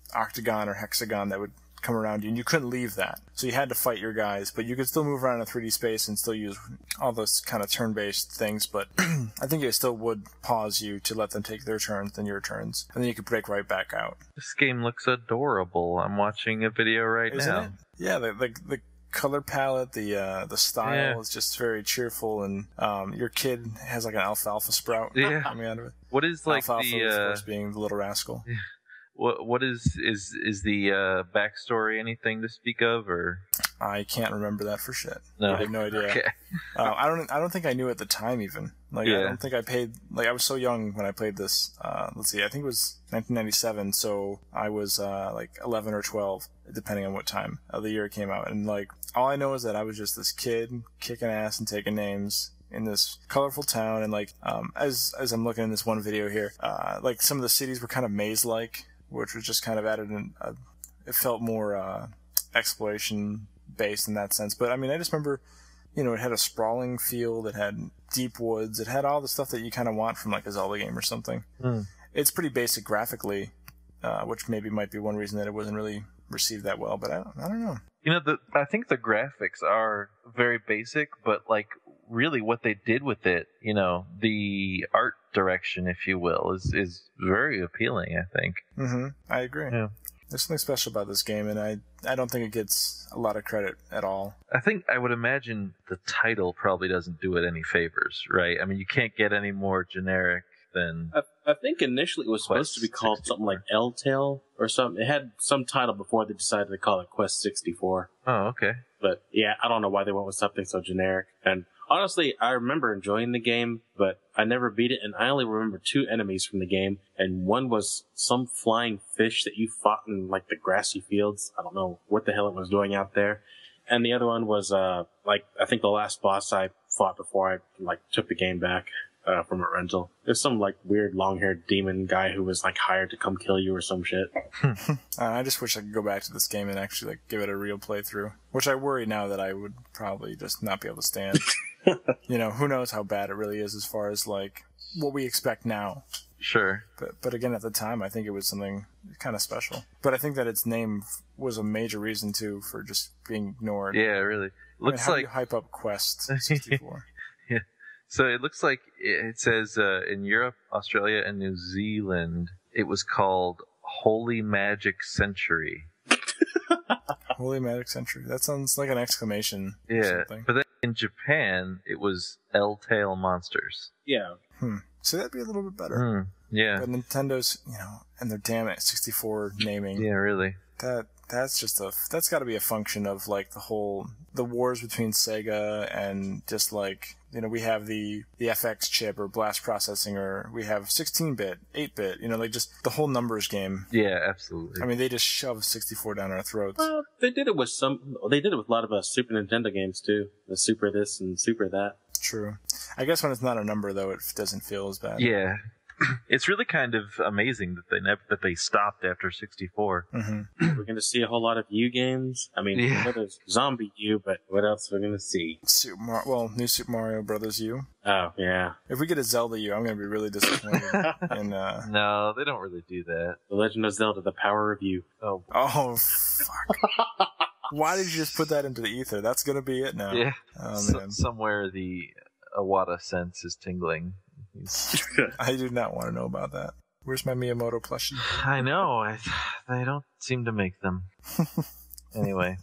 octagon or hexagon that would come around you, and you couldn't leave that. So you had to fight your guys, but you could still move around in a three D space and still use all those kind of turn-based things, but I think it still would pause you to let them take their turns, then your turns, and then you could break right back out. This game looks adorable. I'm watching a video right Isn't now. it? Yeah, the, the, the color palette, the uh, the style Yeah. is just very cheerful, and um, your kid has like an alfalfa sprout Yeah. coming out of it. What is like Alfalfa, the of uh, course, being the little rascal. what what is is is the uh, backstory anything to speak of, or I can't remember that for shit. No. I have no idea. okay? Uh, I don't. I don't think I knew at the time even. Like I Yeah. don't think I paid. Like I was so young when I played this. Uh, let's see. I think it was nineteen ninety-seven. So I was uh, like eleven or twelve, depending on what time of the year it came out. And like all I know is that I was just this kid kicking ass and taking names in this colorful town. And like um, as as I'm looking in this one video here, uh, like some of the cities were kind of maze-like, which was just kind of added in. A, it felt more uh, exploration based in that sense. But I mean, I just remember, you know, it had a sprawling field, it had deep woods, it had all the stuff that you kind of want from like a Zelda game or something. Hmm. It's pretty basic graphically, uh, which maybe might be one reason that it wasn't really received that well, but I don't, I don't know. You know, the I think the graphics are very basic, but like really what they did with it, you know, the art direction, if you will, is is very appealing, I think. Mm-hmm. I agree. Yeah. There's something special about this game, and I, I don't think it gets a lot of credit at all. I think I would imagine the title probably doesn't do it any favors, right? I mean, you can't get any more generic than I, I think initially it was supposed to be called something like L-Tail or something. It had some title before they decided to call it Quest sixty-four. Oh, okay. But yeah, I don't know why they went with something so generic. And honestly, I remember enjoying the game, but I never beat it, and I only remember two enemies from the game, and one was some flying fish that you fought in like the grassy fields. I don't know what the hell it was doing out there. And the other one was uh like I think the last boss I fought before I like took the game back uh from a rental. There's some like weird long-haired demon guy who was like hired to come kill you or some shit. Uh, I just wish I could go back to this game and actually like give it a real playthrough, which I worry now that I would probably just not be able to stand. You know, who knows how bad it really is as far as like what we expect now. Sure. But but again, at the time, I think it was something kind of special. But I think that its name f- was a major reason too for just being ignored. Yeah, really. I mean, Looks how like do you hype up Quest sixty-four? yeah. So it looks like it says uh, in Europe, Australia, and New Zealand, it was called Holy Magic Century. Holy Magic Century. That sounds like an exclamation. Or Yeah, something. but then in Japan, it was L-Tail Monsters. Yeah. Hmm. So that'd be a little bit better. Hmm. Yeah. But Nintendo's, you know, and their damn it sixty-four naming. Yeah, really. That that's just a that's got to be a function of like the whole the wars between Sega and just like, you know, we have the the F X chip or blast processing, or we have sixteen bit, eight bit, you know, like just the whole numbers game. Yeah, absolutely. I mean, they just shove sixty-four down our throats. Well, they did it with some. They did it with a lot of uh, Super Nintendo games too. The Super this and Super that. True. I guess when it's not a number though, it doesn't feel as bad. yeah. It's really kind of amazing that they never, that they stopped after sixty-four. hmm We're going to see a whole lot of U games. I mean, Yeah. I know there's Zombie U, but what else we're going to see? Super Mar- well, New Super Mario Brothers U. Oh yeah, If we get a Zelda U, I'm going to be really disappointed. in, uh, No, they don't really do that. The Legend of Zelda: The Power of U. Oh, oh fuck! Why did you just put that into the ether? That's going to be it now. yeah. Oh So- man, somewhere the Iwata sense is tingling. He's- I do not want to know about that. Where's my Miyamoto plushie? I know. I, they don't seem to make them. Anyway.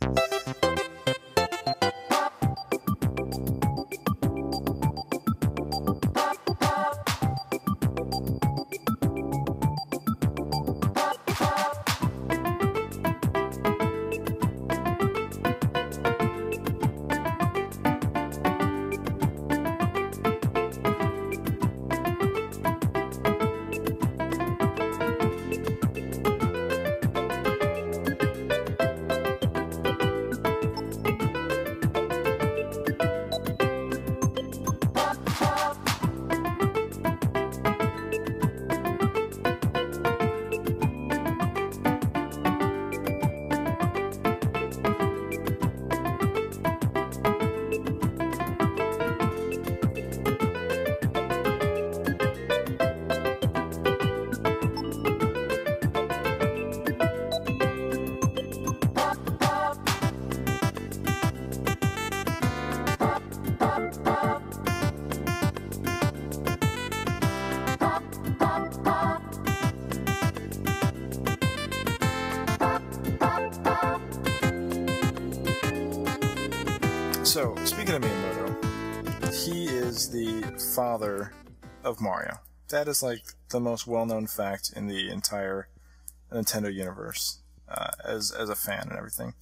So, speaking of Miyamoto, he is the father of Mario. That is like the most well-known fact in the entire Nintendo universe, uh, as as a fan and everything.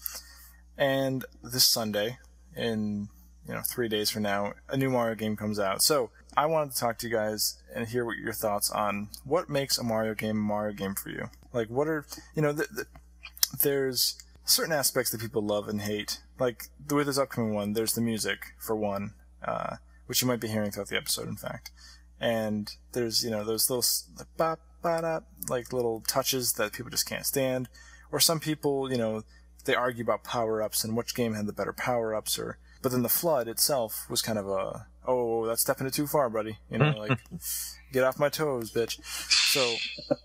And this Sunday, in you know three days from now, a new Mario game comes out. So I wanted to talk to you guys and hear what your thoughts on what makes a Mario game a Mario game for you. Like, what are you know? The, the, there's certain aspects that people love and hate. Like with this upcoming one, there's the music for one, uh, which you might be hearing throughout the episode, in fact. And there's you know those little like, bop, ba-da, like little touches that people just can't stand. Or some people, you know, they argue about power-ups and which game had the better power-ups. Or but then the Flood itself was kind of a, oh, that's stepping it too far, buddy. You know, like, get off my toes, bitch. So,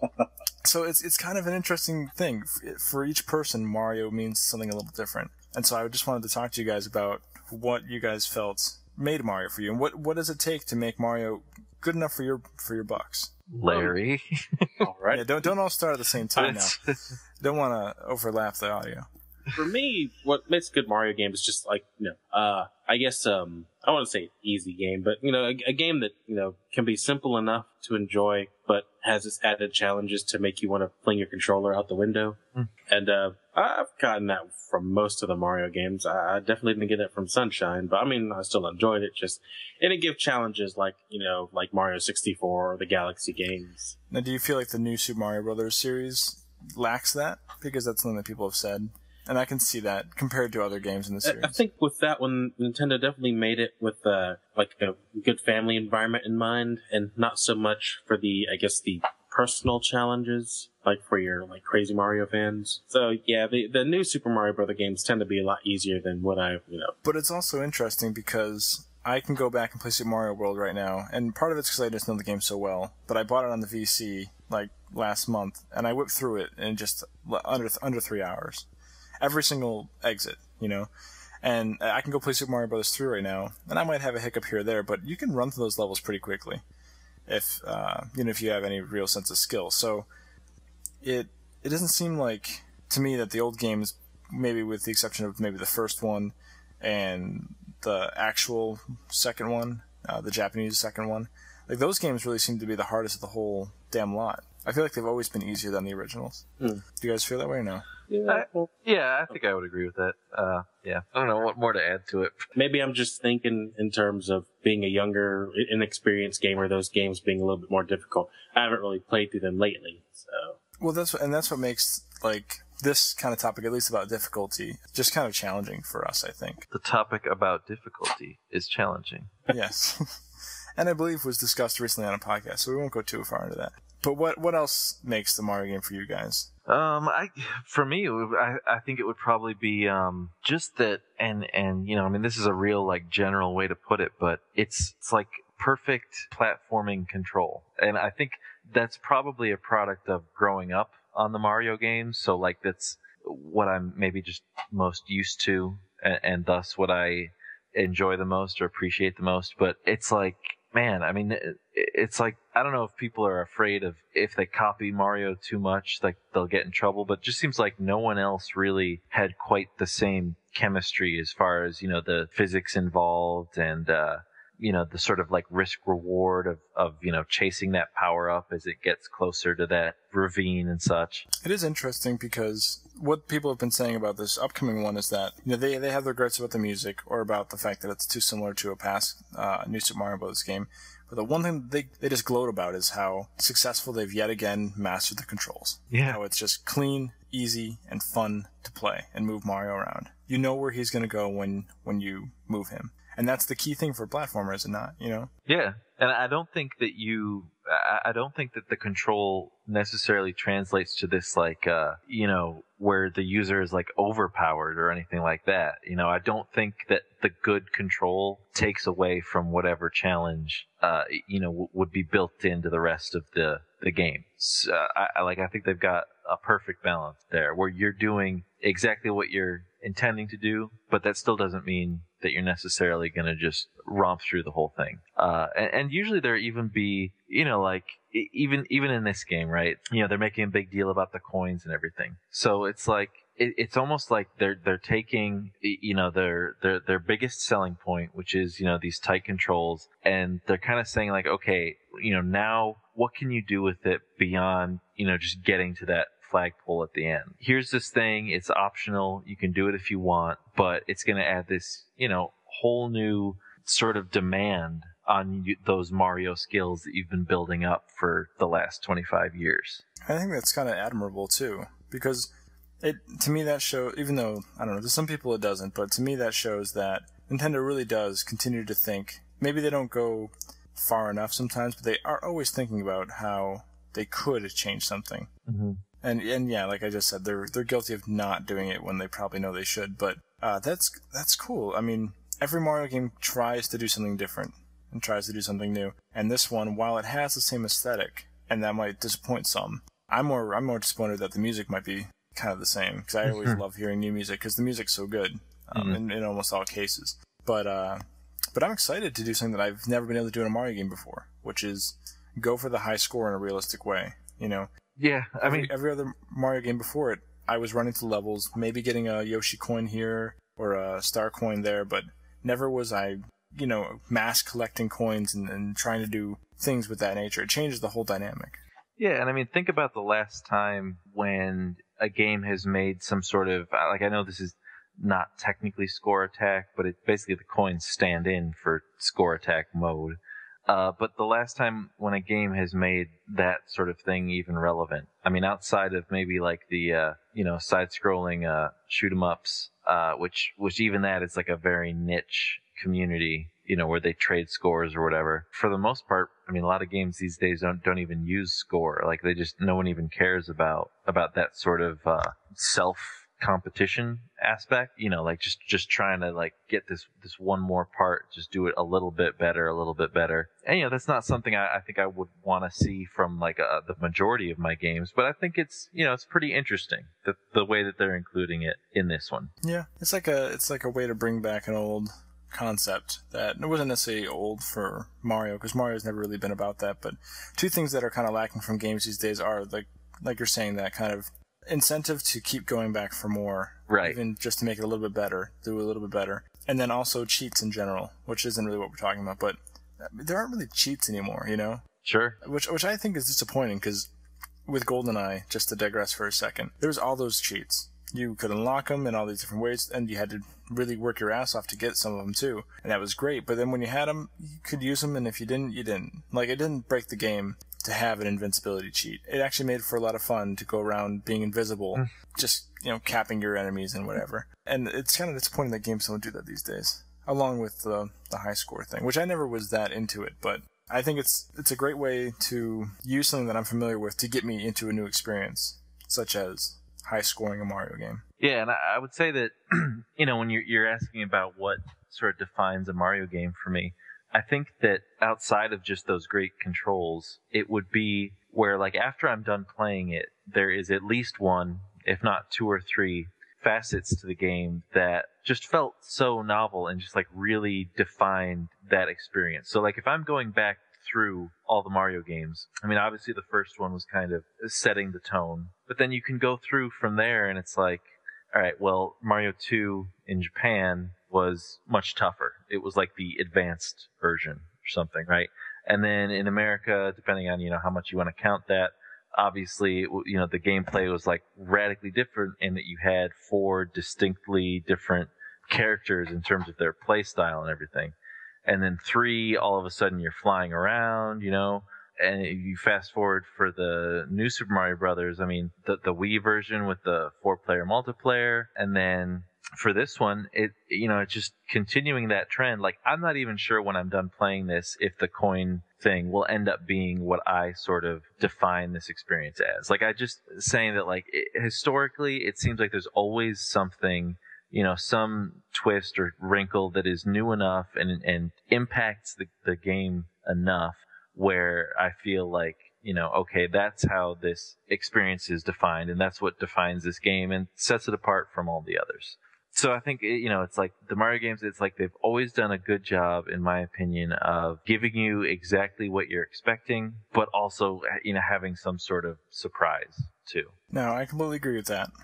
so it's it's kind of an interesting thing. For each person, Mario means something a little different. And so I just wanted to talk to you guys about what you guys felt made Mario for you, and what what does it take to make Mario good enough for your for your bucks. Larry. All right. Yeah, don't don't all start at the same time now. Don't want to overlap the audio. For me, what makes a good Mario game is just like, you know, uh, I guess, um, I want to say easy game, but, you know, a, a game that, you know, can be simple enough to enjoy, but has its added challenges to make you want to fling your controller out the window. Mm. And, uh, I've gotten that from most of the Mario games. I, I definitely didn't get it from Sunshine, but I mean, I still enjoyed it. Just, and it gives challenges like, you know, like Mario sixty-four or the Galaxy games. Now, do you feel like the new Super Mario Brothers series lacks that? Because that's something that people have said. And I can see that compared to other games in the series. I think with that one, Nintendo definitely made it with uh, like a good family environment in mind, and not so much for the, I guess, the personal challenges, like for your like Crazy Mario fans. So yeah, the the new Super Mario Brother games tend to be a lot easier than what I, you know. But it's also interesting because I can go back and play Super Mario World right now, and part of it's because I just know the game so well. But I bought it on the V C like last month, and I whipped through it in just under under three hours. Every single exit, you know, and I can go play Super Mario Bros. three right now, and I might have a hiccup here or there, but you can run through those levels pretty quickly, if uh, you know if you have any real sense of skill. So it it doesn't seem like to me that the old games, maybe with the exception of maybe the first one and the actual second one, uh, the Japanese second one, like those games really seem to be the hardest of the whole damn lot. I feel like they've always been easier than the originals. Mm. Do you guys feel that way or no? Yeah, I, yeah, I think I would agree with that. Uh, yeah, I don't know what more to add to it. Maybe I'm just thinking in terms of being a younger, inexperienced gamer, those games being a little bit more difficult. I haven't really played through them lately, so. Well, that's and that's what makes like this kind of topic, at least about difficulty, just kind of challenging for us. I think the topic about difficulty is challenging. Yes, and I believe was discussed recently on a podcast, so we won't go too far into that. But what what else makes the Mario game for you guys? Um, I for me, it would, I I think it would probably be um just that, and and you know, I mean, this is a real like general way to put it, but it's it's like perfect platforming control, and I think that's probably a product of growing up on the Mario games. So like that's what I'm maybe just most used to, and, and thus what I enjoy the most or appreciate the most. But it's like, man, I mean, it's like, I don't know if people are afraid of if they copy Mario too much, like they'll get in trouble, but it just seems like no one else really had quite the same chemistry as far as, you know, the physics involved and, uh, you know, the sort of like risk reward of, of, you know, chasing that power up as it gets closer to that ravine and such. It is interesting because what people have been saying about this upcoming one is that, you know, they, they have their regrets about the music or about the fact that it's too similar to a past uh, New Super Mario Bros. Game. But the one thing they, they just gloat about is how successful they've yet again mastered the controls. Yeah. How it's just clean, easy, and fun to play and move Mario around. You know where he's going to go when, when you move him. And that's the key thing for platformers, is it not, you know? Yeah. And I don't think that you, I don't think that the control necessarily translates to this, like, uh, you know, where the user is like overpowered or anything like that. You know, I don't think that the good control takes away from whatever challenge, uh, you know, w- would be built into the rest of the, the game. So, uh, I, I like, I think they've got a perfect balance there where you're doing exactly what you're intending to do, but that still doesn't mean that you're necessarily going to just romp through the whole thing. Uh, and, and usually there even be, you know, like, even, even in this game, right? You know, they're making a big deal about the coins and everything. So it's like, it, it's almost like they're they're taking you know their their their biggest selling point, which is you know these tight controls, and they're kind of saying like, okay, you know now what can you do with it beyond you know just getting to that flagpole at the end? Here's this thing, it's optional, you can do it if you want, but it's going to add this you know whole new sort of demand on you, those Mario skills that you've been building up for the last twenty-five years. I think that's kind of admirable too, because it to me that shows, even though I don't know, to some people it doesn't, but to me that shows that Nintendo really does continue to think. Maybe they don't go far enough sometimes, but they are always thinking about how they could change something. Mm-hmm. And and yeah, like I just said, they're they're guilty of not doing it when they probably know they should. But uh, that's that's cool. I mean, every Mario game tries to do something different and tries to do something new. And this one, while it has the same aesthetic, and that might disappoint some, I'm more I'm more disappointed that the music might be kind of the same, because I always love hearing new music because the music's so good um, mm-hmm. in, in almost all cases. But uh, but I'm excited to do something that I've never been able to do in a Mario game before, which is go for the high score in a realistic way. You know. Yeah, I mean, every, every other Mario game before it, I was running through levels, maybe getting a Yoshi coin here or a star coin there, but never was I, you know, mass collecting coins and, and trying to do things with that nature. It changes the whole dynamic. Yeah, and I mean, think about the last time when a game has made some sort of, like, I know this is not technically score attack, but it basically the coins stand in for score attack mode. Uh, but the last time when a game has made that sort of thing even relevant, I mean, outside of maybe like the, uh, you know, side-scrolling, uh, shoot 'em ups, uh, which, which even that is like a very niche community, you know, where they trade scores or whatever. For the most part, I mean, a lot of games these days don't, don't even use score. Like they just, no one even cares about, about that sort of, uh, self competition aspect, you know, like just just trying to like get this this one more part, just do it a little bit better, a little bit better. And you know, that's not something I, I think I would want to see from like uh, the majority of my games, but I think it's you know it's pretty interesting the the way that they're including it in this one. Yeah, it's like a it's like a way to bring back an old concept that it wasn't necessarily old for Mario, because Mario's never really been about that. But two things that are kind of lacking from games these days are like like you're saying, that kind of incentive to keep going back for more, right? Even just to make it a little bit better, do a little bit better, and then also cheats in general, which isn't really what we're talking about. But there aren't really cheats anymore, you know. Sure. Which which I think is disappointing, because with GoldenEye, just to digress for a second, there was all those cheats. You could unlock them in all these different ways, and you had to really work your ass off to get some of them too, and that was great. But then when you had them, you could use them, and if you didn't, you didn't. Like, it didn't break the game to have an invincibility cheat. It actually made for a lot of fun to go around being invisible, mm. just, you know, capping your enemies and whatever. And it's kind of disappointing that games don't do that these days, along with the the high score thing, which I never was that into it, but I think it's it's a great way to use something that I'm familiar with to get me into a new experience, such as high scoring a Mario game. Yeah, and I would say that, you know, when you're, you're asking about what sort of defines a Mario game for me, I think that outside of just those great controls, it would be where, like, after I'm done playing it, there is at least one, if not two or three, facets to the game that just felt so novel and just, like, really defined that experience. So, like, if I'm going back through all the Mario games, I mean, obviously the first one was kind of setting the tone, but then you can go through from there and it's like, all right, well, Mario two in Japan was much tougher. It was like the advanced version or something, right? And then in America, depending on, you know, how much you want to count that, obviously, you know, the gameplay was like radically different in that you had four distinctly different characters in terms of their play style and everything. And then three, all of a sudden you're flying around, you know, and you fast forward for the new Super Mario Brothers. I mean, the, the Wii version with the four player multiplayer. And then for this one, it, you know, it's just continuing that trend. Like, I'm not even sure when I'm done playing this if the coin thing will end up being what I sort of define this experience as. Like, I just saying that, like, it, historically, it seems like there's always something, you know, some twist or wrinkle that is new enough and, and impacts the, the game enough where I feel like, you know, okay, that's how this experience is defined, and that's what defines this game and sets it apart from all the others. So I think, you know, it's like the Mario games, it's like they've always done a good job, in my opinion, of giving you exactly what you're expecting, but also, you know, having some sort of surprise too. No, I completely agree with that.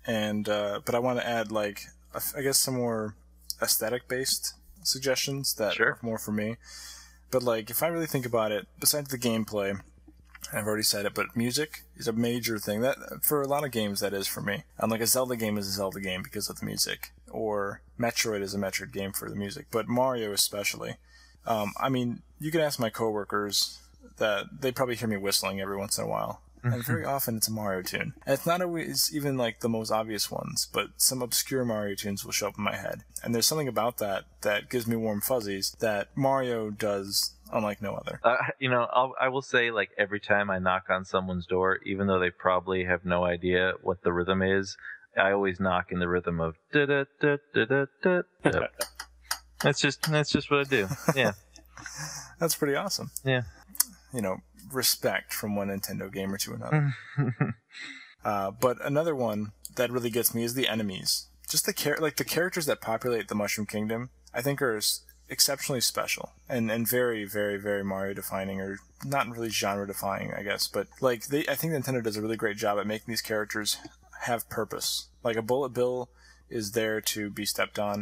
and uh, but I want to add like I guess some more aesthetic based suggestions that Sure. are more for me. But like if I really think about it, besides the gameplay, I've already said it, but music is a major thing. That for a lot of games that is for me. And like a Zelda game is a Zelda game because of the music, or Metroid is a Metroid game for the music, but Mario especially. Um, I mean, you can ask my coworkers that they probably hear me whistling every once in a while. And very often it's a Mario tune. And it's not always even like the most obvious ones, but some obscure Mario tunes will show up in my head. And there's something about that that gives me warm fuzzies that Mario does unlike no other. Uh, you know, I'll, I will say, like, every time I knock on someone's door, even though they probably have no idea what the rhythm is, I always knock in the rhythm of da da da da da da da. That's just that's just what I do. Yeah. That's pretty awesome. Yeah. You know, respect from one Nintendo gamer to another. uh, but another one that really gets me is the enemies. Just the char- like the characters that populate the Mushroom Kingdom, I think are s- exceptionally special and, and very, very, very Mario defining, or not really genre defining, I guess. But like they, I think Nintendo does a really great job at making these characters have purpose. Like a Bullet Bill is there to be stepped on.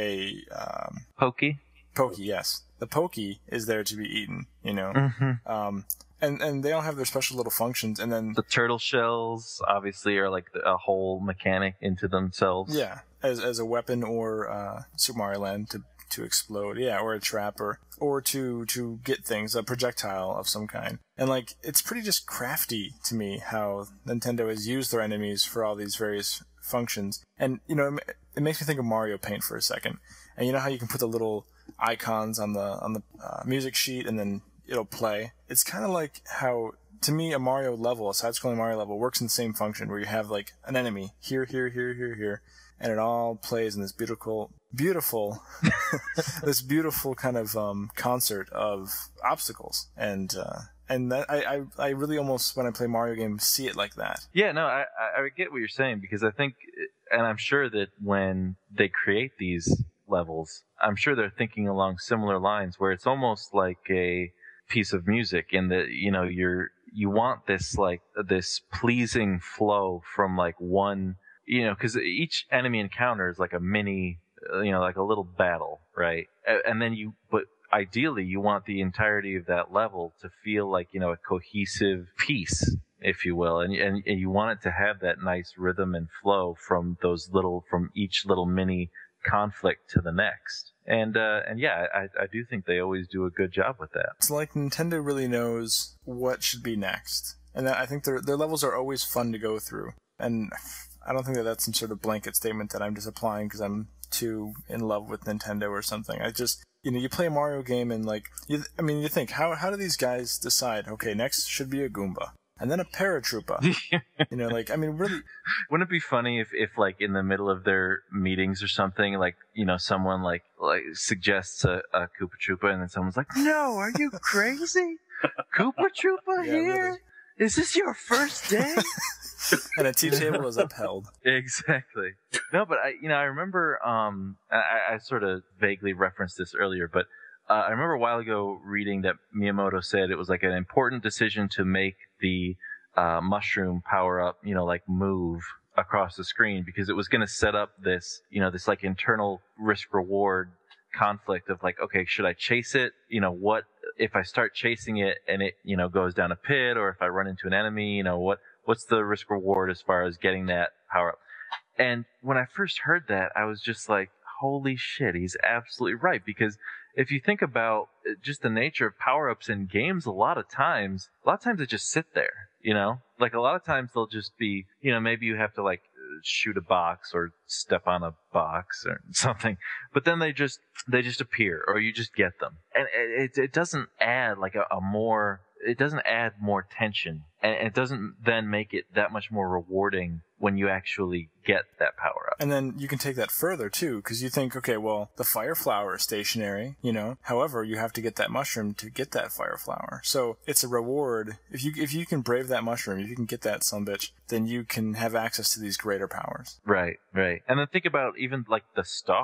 A um, Pokey. Pokey, yes. The Pokey is there to be eaten, you know. Mm-hmm. Um, and, and they all have their special little functions, and then... The turtle shells, obviously, are like the, a whole mechanic into themselves. Yeah, as as a weapon, or uh, Super Mario Land to, to explode, yeah, or a trap, or, or to, to get things, a projectile of some kind. And, like, it's pretty just crafty to me how Nintendo has used their enemies for all these various functions. And, you know, it, it makes me think of Mario Paint for a second. And you know how you can put the little icons on the on the uh, music sheet and then it'll play? It's kind of like how, to me, a Mario level, a side-scrolling Mario level, works in the same function where you have like an enemy here, here, here, here, here, and it all plays in this beautiful, beautiful, this beautiful kind of um, concert of obstacles. And uh, and that I, I I really almost, when I play Mario games, see it like that. Yeah, no, I, I get what you're saying, because I think, and I'm sure that when they create these levels, I'm sure they're thinking along similar lines, where it's almost like a piece of music in that, you know, you're you want this like this pleasing flow from like one, you know, because each enemy encounter is like a mini, you know, like a little battle, right? And then you, but ideally you want the entirety of that level to feel like, you know, a cohesive piece, if you will, and, and and you want it to have that nice rhythm and flow from those little, from each little mini conflict to the next. And uh, and yeah, I, I do think they always do a good job with that. It's like Nintendo really knows what should be next, and I think their their levels are always fun to go through. And I don't think that that's some sort of blanket statement that I'm just applying because I'm too in love with Nintendo or something. I just, you know, you play a Mario game and like, you, I mean, you think, how how do these guys decide? Okay, next should be a Goomba. And then a Paratroopa. You know, like, I mean, really... Wouldn't it be funny if, if, like, in the middle of their meetings or something, like, you know, someone, like, like suggests a, a Koopa Troopa, and then someone's like, no, are you crazy? Koopa Troopa Yeah, here? really. Is this your first day? And a tea table is upheld. Exactly. No, but I, you know, I remember, um, I, I sort of vaguely referenced this earlier, but uh, I remember a while ago reading that Miyamoto said it was like an important decision to make the uh, mushroom power up, you know, like move across the screen, because it was going to set up this, you know, this like internal risk reward conflict of like, okay, should I chase it? You know, what if I start chasing it and it, you know, goes down a pit, or if I run into an enemy, you know, what, what's the risk reward as far as getting that power up? And when I first heard that, I was just like, holy shit, he's absolutely right. Because if you think about just the nature of power-ups in games, a lot of times, a lot of times they just sit there, you know? Like a lot of times they'll just be, you know, maybe you have to like shoot a box or step on a box or something, but then they just, they just appear, or you just get them. And it, it doesn't add like a, a more, it doesn't add more tension, and it doesn't then make it that much more rewarding when you actually get that power up. And then you can take that further too, because you think, okay, well, the fire flower is stationary, you know. However, you have to get that mushroom to get that fire flower. So it's a reward. If you if you can brave that mushroom, if you can get that sumbitch, then you can have access to these greater powers. Right, right. And then think about even like the star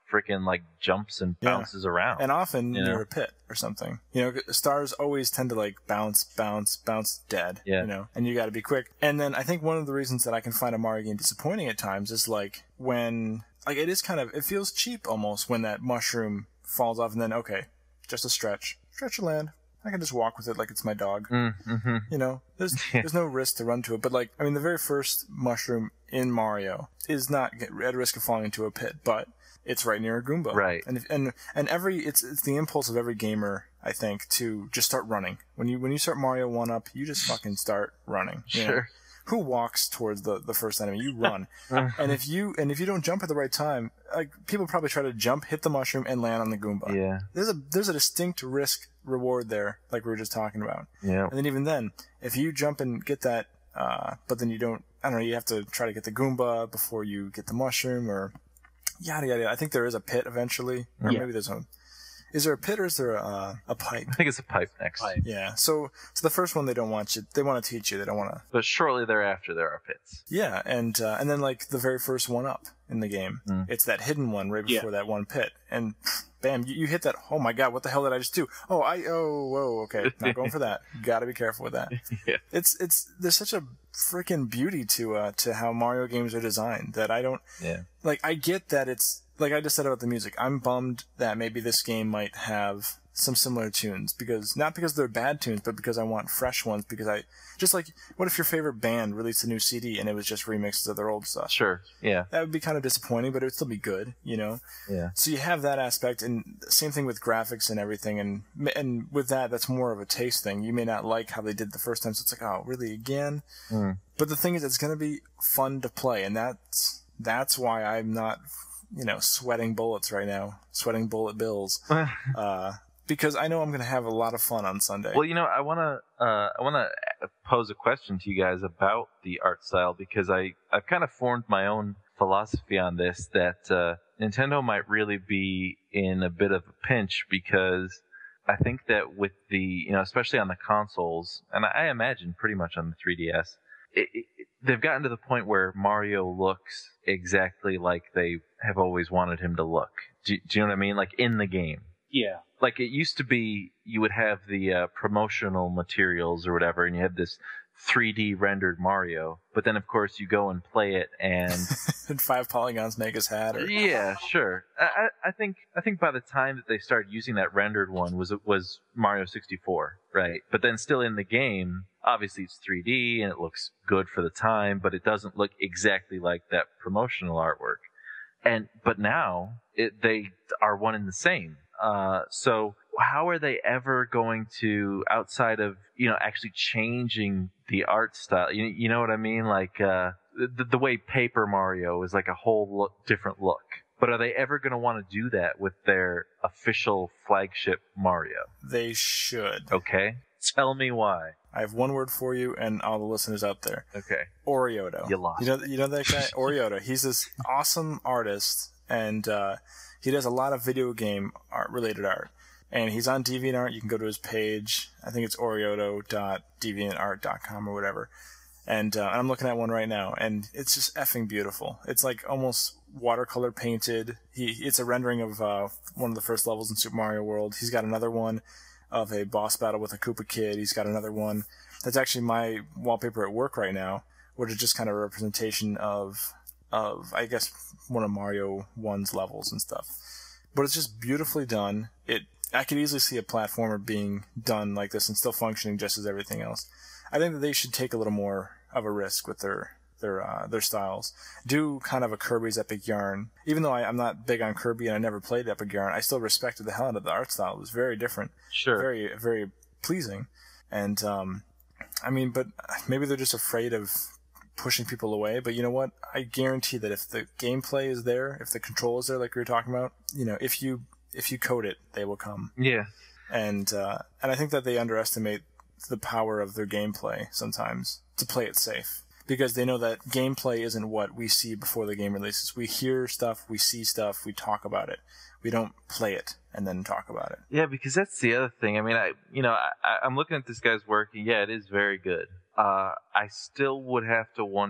freaking like jumps and Yeah. bounces around. And often You near know? a pit or something. You know, stars always tend to like bounce, bounce, bounce dead. Yeah. You know, and you got to be quick. And then I think one of the reasons that I can find a Mario game disappointing at times is like when, like it is kind of, it feels cheap almost when that mushroom falls off and then, okay, just a stretch. Stretch of land. I can just walk with it like it's my dog. Mm, mm-hmm. You know, there's there's no risk to run to it. But like, I mean, the very first mushroom in Mario is not at risk of falling into a pit, but it's right near a Goomba. Right. And if, and and every it's it's the impulse of every gamer, I think, to just start running. When you when you start Mario one up, you just fucking start running. You know? Sure. Who walks towards the, the first enemy? You run. and if you and if you don't jump at the right time, like people probably try to jump, hit the mushroom, and land on the Goomba. Yeah. There's a there's a distinct risk reward there, like we were just talking about. Yeah. And then even then, if you jump and get that, uh, but then you don't, I don't know, you have to try to get the Goomba before you get the mushroom, or yada yada. yada. I think there is a pit eventually, or Yeah. maybe there's a. Is there a pit or is there a, a pipe? I think it's a pipe next. Pipe. Yeah. So, so the first one they don't want you. They want to teach you. They don't want to. But shortly thereafter, there are pits. Yeah, and uh, and then like the very first one up in the game, Mm. it's that hidden one right before Yeah. that one pit, and bam, you, you hit that. Oh my god, what the hell did I just do? Oh, I oh whoa, okay, not going for that. Got to be careful with that. Yeah. It's it's there's such a freaking beauty to uh to how Mario games are designed that I don't Yeah. like. I get that it's like I just said about the music. I'm bummed that maybe this game might have some similar tunes because not because they're bad tunes, but because I want fresh ones. Because I just like, what if your favorite band released a new C D and it was just remixes of their old stuff? Sure. Yeah. That would be kind of disappointing, but it would still be good, you know. Yeah. So you have that aspect, and same thing with graphics and everything, and and with that, that's more of a taste thing. You may not like how they did the first time, so it's like, oh, really again? Mm. But the thing is, it's going to be fun to play, and that's that's why I'm not, you know, sweating bullets right now, sweating bullet bills, uh, because I know I'm going to have a lot of fun on Sunday. Well, you know, I want to uh, I want to pose a question to you guys about the art style because I I've kind of formed my own philosophy on this that uh, Nintendo might really be in a bit of a pinch because I think that with the, you know, especially on the consoles, and I imagine pretty much on the three D S, it, it, they've gotten to the point where Mario looks exactly like they have always wanted him to look. Do, do you know what I mean? Like in the game. Yeah. Like it used to be, you would have the uh, promotional materials or whatever, and you had this three D rendered Mario. But then, of course, you go and play it, and Did five polygons make his hat? Or... yeah, sure. I, I I think I think by the time that they started using that rendered one was was Mario sixty-four, right? But then still in the game, obviously it's three D and it looks good for the time, but it doesn't look exactly like that promotional artwork. And but now it, they are one and the same. Uh, so how are they ever going to, outside of, you know, actually changing the art style? You, you know what I mean? Like, uh, the, the way Paper Mario is like a whole look, different look. But are they ever going to want to do that with their official flagship Mario? They should. Okay. Tell me why. I have one word for you and all the listeners out there. Okay. Orioto. You lost. You know, you know that guy? Orioto. He's this awesome artist, and uh, he does a lot of video game art related art. And he's on DeviantArt. You can go to his page. I think it's orioto dot deviant art dot com or whatever. And uh, I'm looking at one right now, and it's just effing beautiful. It's like almost watercolor painted. He It's a rendering of uh, one of the first levels in Super Mario World. He's got another one of a boss battle with a Koopa Kid. He's got another one. That's actually my wallpaper at work right now, which is just kind of a representation of, of I guess, one of Mario one's levels and stuff. But it's just beautifully done. It I could easily see a platformer being done like this and still functioning just as everything else. I think that they should take a little more of a risk with their their uh, their styles. Do kind of a Kirby's Epic Yarn. Even though I, I'm not big on Kirby and I never played Epic Yarn, I still respected the hell out of the art style. It was very different, Sure. very very pleasing. And um, I mean, but maybe they're just afraid of pushing people away. But you know what? I guarantee that if the gameplay is there, if the control is there, like we were talking about, you know, if you if you code it, they will come. Yeah. And uh, and I think that they underestimate the power of their gameplay sometimes to play it safe. Because they know that gameplay isn't what we see before the game releases. We hear stuff, we see stuff, we talk about it. We don't play it and then talk about it. Yeah, because that's the other thing. I mean, I you know, I, I'm looking at this guy's work, and yeah, it is very good. Uh, I still would have to wonder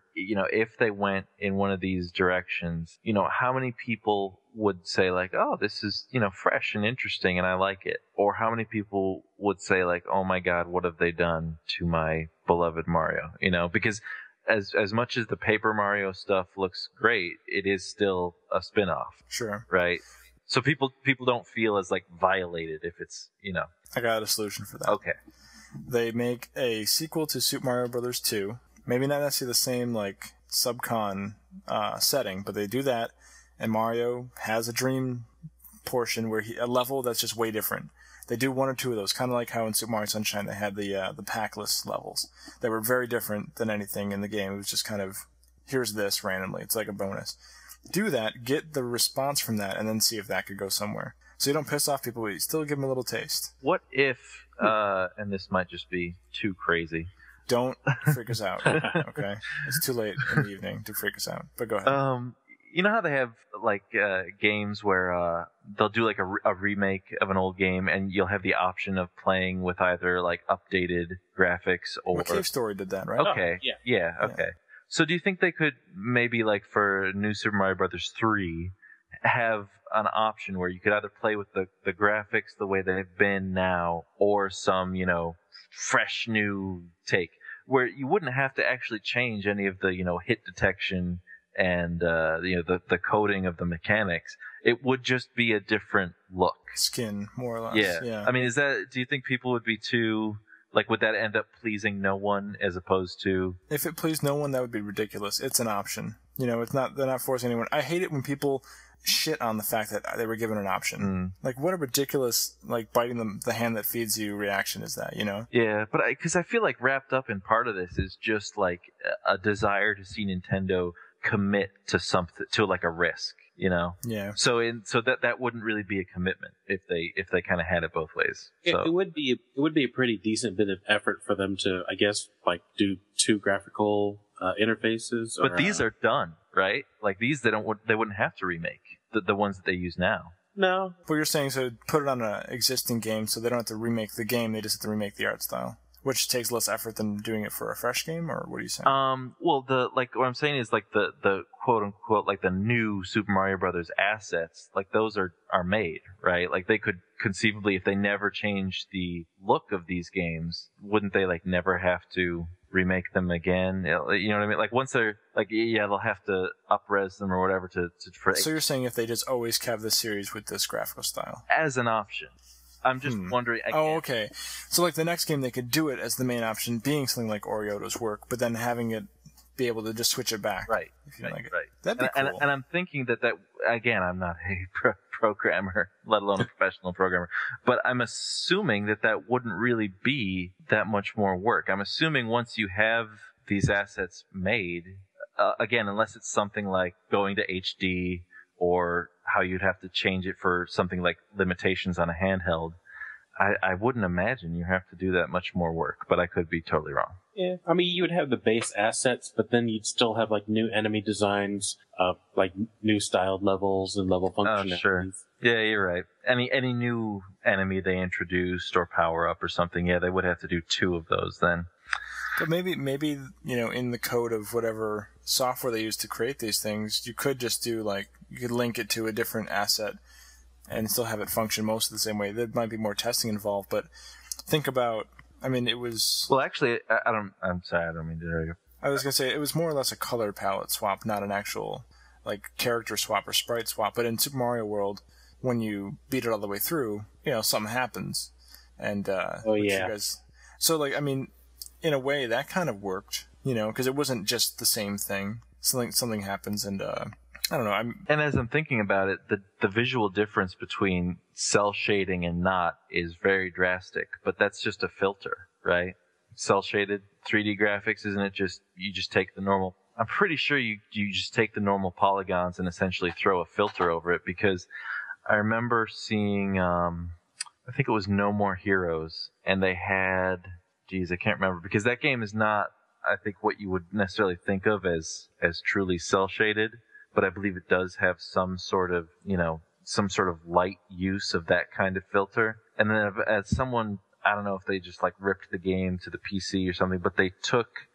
you know, if they went in one of these directions, you know, how many people would say like, oh, this is, you know, fresh and interesting and I like it? Or how many people would say like, oh my God, what have they done to my beloved Mario? You know, because as as much as the Paper Mario stuff looks great, it is still a spin-off. Sure. Right? So people people don't feel as like violated if it's, you know. I got a solution for that. Okay. They make a sequel to Super Mario Brothers two. Maybe not necessarily the same like subcon uh, setting, but they do that, and Mario has a dream portion where he a level that's just way different. They do one or two of those, kind of like how in Super Mario Sunshine they had the uh, the packless levels that were very different than anything in the game. It was just kind of, here's this randomly. It's like a bonus. Do that, get the response from that, and then see if that could go somewhere. So you don't piss off people, but you still give them a little taste. What if, uh, and this might just be too crazy. Don't freak us out, okay? It's too late in the evening to freak us out, but go ahead. Um, you know how they have like uh, games where uh, they'll do like a, re- a remake of an old game, and you'll have the option of playing with either like updated graphics or. Well, Cave Story did that, right? Okay. Oh, yeah. Yeah. Okay. Yeah. So do you think they could maybe like for New Super Mario Brothers three have an option where you could either play with the, the graphics the way they've been now, or some, you know, fresh new take where you wouldn't have to actually change any of the, you know, hit detection and, uh, you know, the, the coding of the mechanics. It would just be a different look. Skin, more or less. Yeah. yeah. I mean, is that, do you think people would be too, like, would that end up pleasing no one as opposed to? If it pleased no one, that would be ridiculous. It's an option. You know, it's not, they're not forcing anyone. I hate it when people shit on the fact that they were given an option. Mm. Like, what a ridiculous, like, biting the, the hand that feeds you reaction is that, you know? Yeah, but I, cause I feel like wrapped up in part of this is just like a desire to see Nintendo commit to something, to like a risk, you know? Yeah. So in, so that, that wouldn't really be a commitment if they, if they kind of had it both ways. It, So. it would be, it would be a pretty decent bit of effort for them to, I guess, like do two graphical uh, interfaces. But or, these uh, are done, right? Like these, they don't, they wouldn't have to remake the, the ones that they use now. No. But you're saying, so put it on an existing game so they don't have to remake the game, they just have to remake the art style. Which takes less effort than doing it for a fresh game, or what are you saying? Um, well, the, like, what I'm saying is, like, the, the quote unquote, like, the new Super Mario Brothers assets, like, those are, are made, right? Like, they could conceivably, if they never changed the look of these games, wouldn't they, like, never have to remake them again? You know what I mean? Like, once they're, like, yeah, they'll have to up-res them or whatever to, to, for, so you're saying if they just always have this series with this graphical style? as an option. I'm just Hmm. wondering. Again, Oh, okay. So, like, the next game, they could do it as the main option, being something like Orioto's work, but then having it be able to just switch it back. Right. If you Right. like it. Right. That'd be and, cool. and, and I'm thinking that that again, I'm not a pro- programmer, let alone a professional programmer, but I'm assuming that that wouldn't really be that much more work. I'm assuming once you have these assets made, uh, again, unless it's something like going to H D or how you'd have to change it for something like limitations on a handheld. I, I wouldn't imagine you have to do that much more work, but I could be totally wrong. Yeah. I mean, you would have the base assets, but then you'd still have like new enemy designs, uh, like new styled levels and level Oh, functionalities. sure. Yeah, you're right. Any any new enemy they introduced or power up or something, yeah, they would have to do two of those then. But maybe, maybe you know, in the code of whatever software they use to create these things, you could just do, like, you could link it to a different asset and still have it function most of the same way. There might be more testing involved, but think about, I mean, it was... Well, actually, I, I don't. I'm sorry, I don't mean to. I was going to say, it was more or less a color palette swap, not an actual, like, character swap or sprite swap. But in Super Mario World, when you beat it all the way through, you know, something happens. And, uh... Oh, which yeah. You guys, so, like, I mean, in a way, that kind of worked, you know, because it wasn't just the same thing. Something something happens, and, uh... I don't know, I'm... And as I'm thinking about it, the the visual difference between cell shading and not is very drastic. But that's just a filter, right? Cell shaded three D graphics, isn't it? Just you just take the normal. I'm pretty sure you you just take the normal polygons and essentially throw a filter over it, because I remember seeing um I think it was No More Heroes, and they had, geez, I can't remember, because that game is not, I think, what you would necessarily think of as as truly cell shaded. But I believe it does have some sort of, you know, some sort of light use of that kind of filter. And then as someone, I don't know if they just like ripped the game to the P C or something, but they took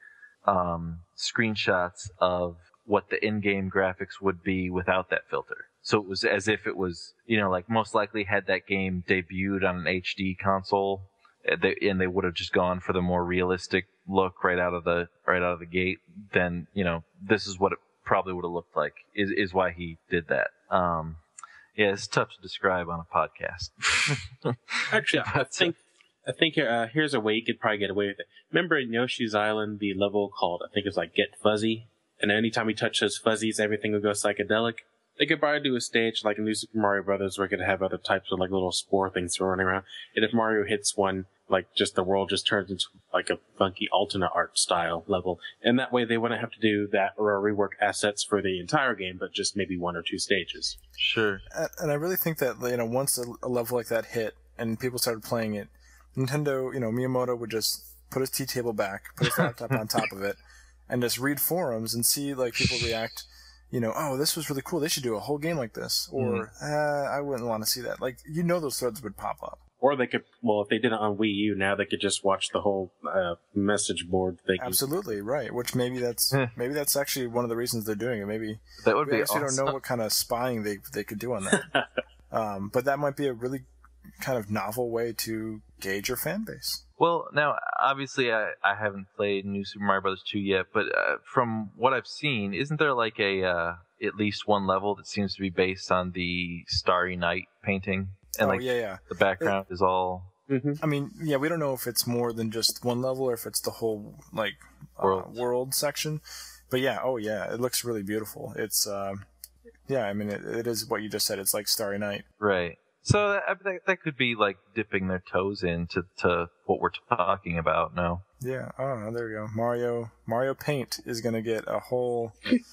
um, screenshots of what the in-game graphics would be without that filter. So it was as if it was, you know, like most likely had that game debuted on an H D console, they, and they would have just gone for the more realistic look right out of the right out of the gate. Then, you know, this is what it probably would have looked like. Is is why he did that. Um, yeah, it's tough to describe on a podcast. Actually, I think I think uh, here's a way you could probably get away with it. Remember in Yoshi's Island, the level called I think it's like Get Fuzzy, and anytime you touch those fuzzies, everything will go psychedelic. They could probably do a stage like in New Super Mario Brothers where it could have other types of like little spore things running around. And if Mario hits one, like just the world just turns into like a funky alternate art style level. And that way they wouldn't have to do that or rework assets for the entire game, but just maybe one or two stages. Sure. And I really think that, you know, once a level like that hit and people started playing it, Nintendo, you know, Miyamoto would just put his tea table back, put his laptop on top of it, and just read forums and see like people react. You know, oh, this was really cool. They should do a whole game like this. Or, mm. uh, I wouldn't want to see that. Like, you know those threads would pop up. Or they could, well, if they did it on Wii U, now they could just watch the whole uh, message board thing. Absolutely, right. Which maybe that's maybe that's actually one of the reasons they're doing it. Maybe that would we be actually awesome. don't know what kind of spying they they could do on that. um, but that might be a really kind of novel way to gauge your fan base. Well, now, obviously, I, I haven't played New Super Mario Bros. two yet, but uh, from what I've seen, isn't there like a uh, at least one level that seems to be based on the Starry Night painting? And oh, like yeah, yeah. the background it, is all... Mm-hmm. I mean, yeah, we don't know if it's more than just one level or if it's the whole, like, world, uh, world section. But yeah, oh yeah, it looks really beautiful. It's, uh, yeah, I mean, it, it is what you just said. It's like Starry Night. Right. So that, that that could be like dipping their toes into to what we're talking about. No. Yeah. Oh, there you go. Mario Mario Paint is gonna get a whole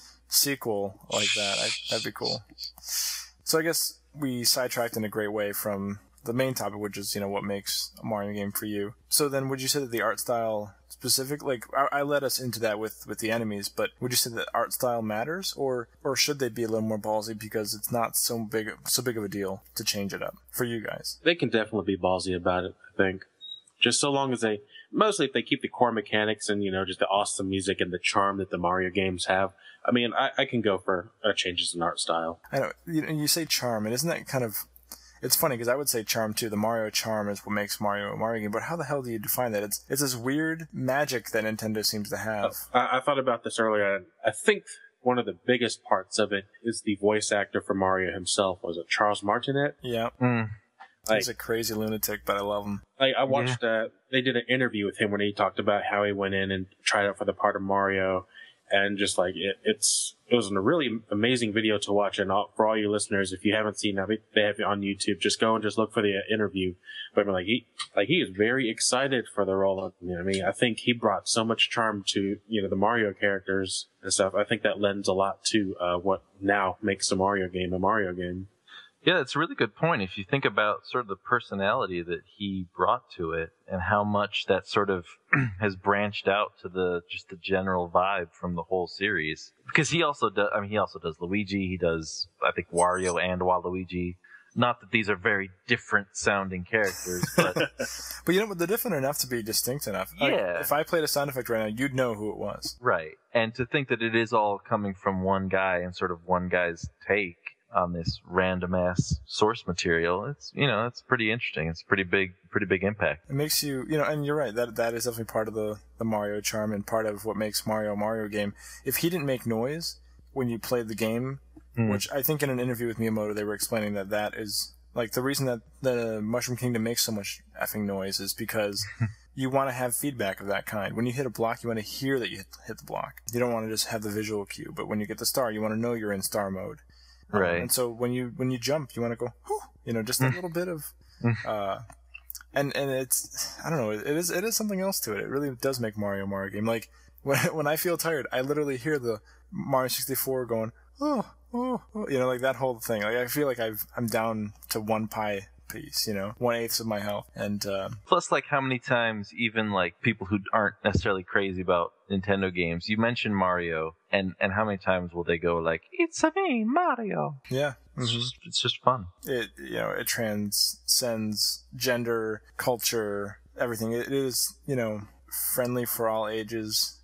sequel like that. I, that'd be cool. So I guess we sidetracked in a great way from the main topic, which is, you know, what makes a Mario game for you. So then, would you say that the art style specific, like I, I led us into that with, with the enemies, but would you say that art style matters, or or should they be a little more ballsy because it's not so big so big of a deal to change it up for you guys? They can definitely be ballsy about it, I think. Just so long as they, mostly if they keep the core mechanics and, you know, just the awesome music and the charm that the Mario games have. I mean, I, I can go for uh, changes in art style. I know you, you say charm, and isn't that kind of? It's funny because I would say charm too. The Mario charm is what makes Mario a Mario game. But how the hell do you define that? It's it's this weird magic that Nintendo seems to have. I, I thought about this earlier. I think one of the biggest parts of it is the voice actor for Mario himself. Was it Charles Martinet? Yeah. Mm. Like, he's a crazy lunatic, but I love him. I, I watched. Yeah. Uh, they did an interview with him when he talked about how he went in and tried out for the part of Mario. And just like it, it's, it was a really amazing video to watch. And all, for all you listeners, if you haven't seen it, they have it on YouTube. Just go and just look for the uh, interview. But like he, like he is very excited for the role. Of, you know, I mean, I think he brought so much charm to, you know, the Mario characters and stuff. I think that lends a lot to uh, what now makes a Mario game a Mario game. Yeah, it's a really good point. If you think about sort of the personality that he brought to it and how much that sort of has branched out to the just the general vibe from the whole series. Because he also does, I mean, he also does Luigi. He does, I think, Wario and Waluigi. Not that these are very different sounding characters, but but you know, but they're different enough to be distinct enough. Like, yeah. If I played a sound effect right now, you'd know who it was. Right. And to think that it is all coming from one guy and sort of one guy's take on this random ass source material, it's, you know, it's pretty interesting. It's pretty big, pretty big impact. It makes you, you know, and you're right, that that is definitely part of the, the Mario charm and part of what makes Mario a Mario game. If he didn't make noise when you played the game, mm. which I think in an interview with Miyamoto they were explaining that that is, like, the reason that the Mushroom Kingdom makes so much effing noise is because you want to have feedback of that kind. When you hit a block, you want to hear that you hit, hit the block. You don't want to just have the visual cue, but when you get the star, you want to know you're in star mode. Right. Um, and so when you when you jump, you want to go, whew, you know, just a little bit of, uh, and and it's, I don't know, it is it is something else to it. It really does make Mario a Mario game. Like when when I feel tired, I literally hear the Mario sixty-four going, oh, oh, oh, you know, like that whole thing. Like I feel like I've I'm down to one pie piece, you know, one eighth of my health. And uh, plus, like, how many times even like people who aren't necessarily crazy about Nintendo games, you mention Mario, and and how many times will they go like, "It's a me, Mario"? Yeah, it's mm-hmm. just it's just fun. It you know it transcends gender, culture, everything. It is, you know, friendly for all ages.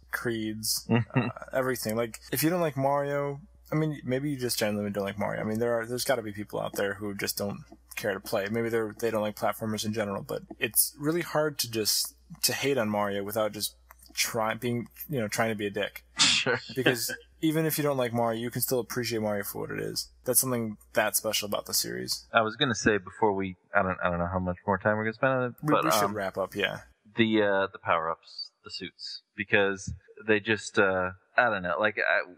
creeds, uh, everything. Like, if you don't like Mario, I mean, maybe you just genuinely don't like Mario. I mean, there are there's got to be people out there who just don't care to play. Maybe they're they don't like platformers in general, but it's really hard to just to hate on Mario without just trying being you know trying to be a dick. Sure. Because even if you don't like Mario, you can still appreciate Mario for what it is. That's something that special about the series. I was gonna say before we, I don't, I don't know how much more time we're gonna spend on it, We, but we should um, wrap up, yeah. the uh, the power ups, the suits, because they just, uh, I don't know, like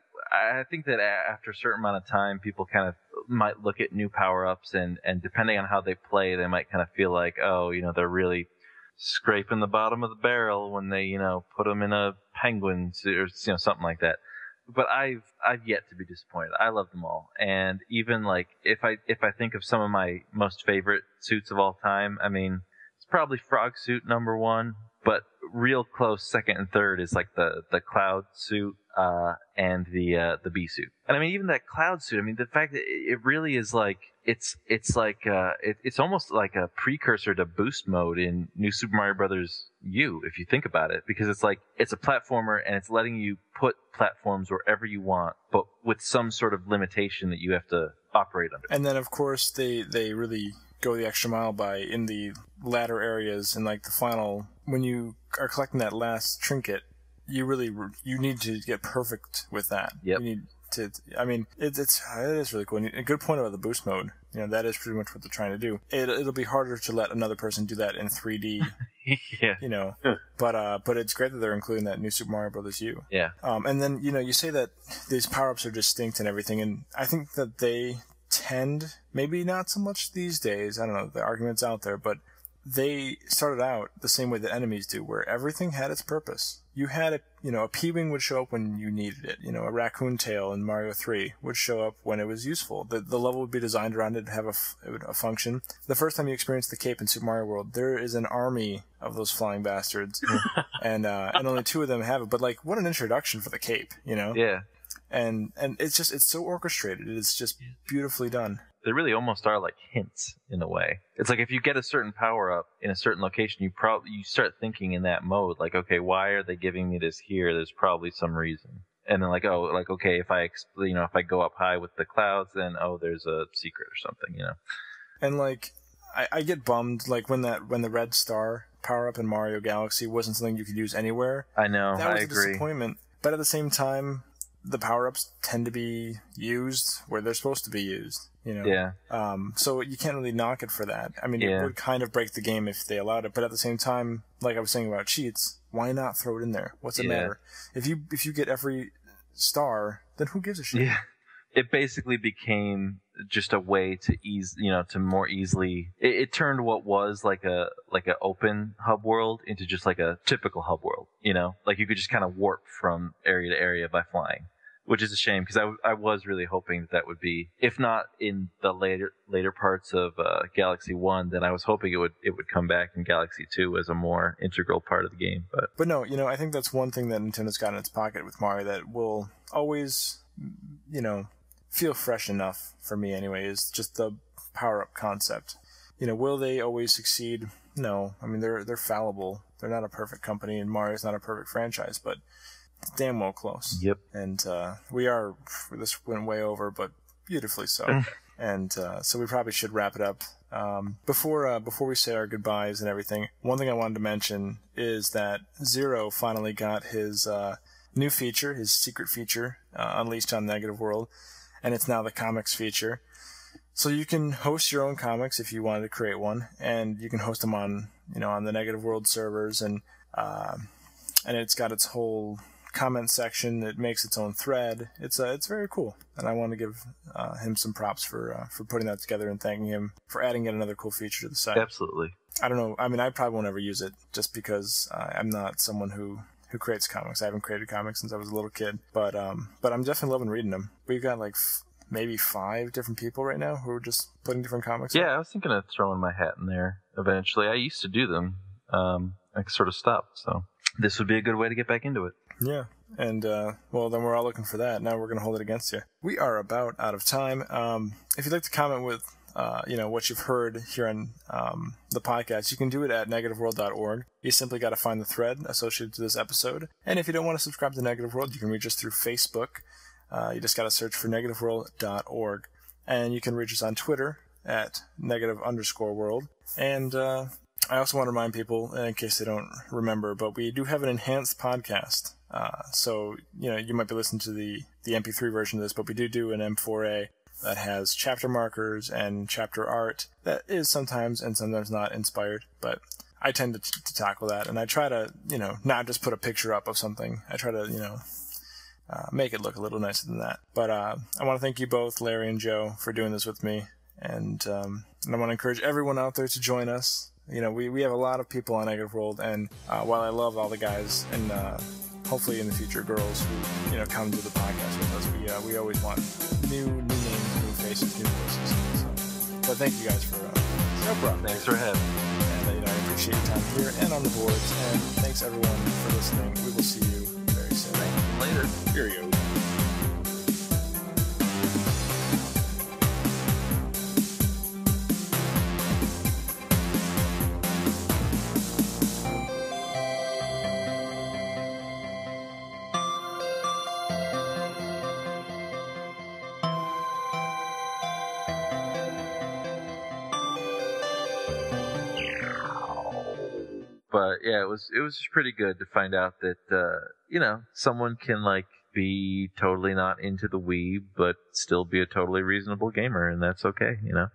I, I think that after a certain amount of time, people kind of might look at new power ups, and and depending on how they play, they might kind of feel like, oh, you know, they're really scraping the bottom of the barrel when they, you know, put them in a penguin suit or, you know, something like that. But I've I've yet to be disappointed. I love them all, and even like if I if I think of some of my most favorite suits of all time, I mean, it's probably Frog Suit number one, but real close second and third is like the the Cloud Suit uh, and the uh, the Bee Suit. And I mean, even that Cloud Suit. I mean, the fact that it really is like it's it's like uh, it, it's almost like a precursor to Boost Mode in New Super Mario Brothers U, if you think about it, because it's like it's a platformer and it's letting you put platforms wherever you want, but with some sort of limitation that you have to operate under. And then, of course, they they really go the extra mile by in the latter areas and like the final when you are collecting that last trinket, you really you need to get perfect with that. Yep. You need to. I mean, it, it's it is really cool. And a good point about the boost mode. You know, that is pretty much what they're trying to do. It, it'll be harder to let another person do that in three D. Yeah. You know, but uh, but it's great that they're including that New Super Mario Brothers U. Yeah. Um, and then you know, you say that these power ups are distinct and everything, and I think that they tend, maybe not so much these days. I don't know, the argument's out there, but they started out the same way that enemies do, where everything had its purpose. You had a, you know, a P-Wing would show up when you needed it. You know, a Raccoon Tail in Mario three would show up when it was useful. The the level would be designed around it to have a, a function. The first time you experience the cape in Super Mario World, there is an army of those flying bastards, and uh, and only two of them have it. But like, what an introduction for the cape, you know? Yeah. And and it's just it's so orchestrated. It's just beautifully done. They really almost are like hints in a way. It's like if you get a certain power up in a certain location, you probably you start thinking in that mode, like, okay, why are they giving me this here? There's probably some reason. And then like, oh, like okay, if I you know if I go up high with the clouds, then oh, there's a secret or something, you know. And like, I, I get bummed like when that when the red star power up in Mario Galaxy wasn't something you could use anywhere. I know. That was I a agree. disappointment. But at the same time, the power ups tend to be used where they're supposed to be used. You know? Yeah. Um, so you can't really knock it for that. I mean, Yeah. it would kind of break the game if they allowed it, but at the same time, like I was saying about cheats, why not throw it in there? What's it Yeah. matter? If you if you get every star, then who gives a shit? Yeah. It basically became just a way to ease, you know, to more easily. It, it turned what was like a like an open hub world into just like a typical hub world. You know, like you could just kind of warp from area to area by flying, which is a shame because I, I was really hoping that that would be, if not in the later later parts of uh, Galaxy One, then I was hoping it would it would come back in Galaxy Two as a more integral part of the game. But But no, you know, I think that's one thing that Nintendo's got in its pocket with Mario that will always, you know, feel fresh enough for me anyway, is just the power-up concept. You know, will they always succeed? No. I mean, they're they're fallible. They're not a perfect company, and Mario's not a perfect franchise, but it's damn well close. Yep. And uh, we are, this went way over, but beautifully so. And uh, so we probably should wrap it up. Um, before uh, before we say our goodbyes and everything, one thing I wanted to mention is that Zero finally got his uh, new feature, his secret feature, uh, unleashed on Negative World, and it's now the comics feature. So you can host your own comics if you wanted to create one, and you can host them on, you know, on the Negative World servers, and uh, and it's got its whole comment section. It makes its own thread. It's uh, it's very cool, and I want to give uh, him some props for uh, for putting that together and thanking him for adding yet another cool feature to the site. absolutely. I don't know. I mean, I probably won't ever use it just because uh, I'm not someone who. who creates comics. I haven't created comics since I was a little kid, but um, but I'm definitely loving reading them. We've got like f- maybe five different people right now who are just putting different comics. Yeah, up. I was thinking of throwing my hat in there eventually. I used to do them. Um, I sort of stopped, so this would be a good way to get back into it. Yeah, and uh, well, then we're all looking for that. Now we're going to hold it against you. We are about out of time. Um, if you'd like to comment with uh, you know, what you've heard here on um, the podcast, you can do it at negative world dot org. You simply got to find the thread associated to this episode. And if you don't want to subscribe to Negative World, you can reach us through Facebook. Uh, you just got to search for negative world dot org. And you can reach us on Twitter at negative underscore world. And uh, I also want to remind people, in case they don't remember, but we do have an enhanced podcast. Uh, so, you know, you might be listening to the, the M P three version of this, but we do do an M four A that has chapter markers and chapter art that is sometimes and sometimes not inspired. But I tend to, to tackle that, and I try to, you know, not just put a picture up of something. I try to, you know, uh, make it look a little nicer than that. But uh, I want to thank you both, Larry and Joe, for doing this with me. And, um, and I want to encourage everyone out there to join us. You know, we, we have a lot of people on Negative World, and uh, while I love all the guys, and uh, hopefully in the future girls who, you know, come to the podcast with us, we uh, we always want new new names, new faces, new voices. So, but thank you guys for uh, no problem. Thanks for having me. And uh, you know, I appreciate your time here and on the boards. And thanks everyone for listening. We will see you very soon. Later. Cheerio. But yeah, it was it was just pretty good to find out that uh, you know, someone can like be totally not into the Wii, but still be a totally reasonable gamer, and that's okay, you know.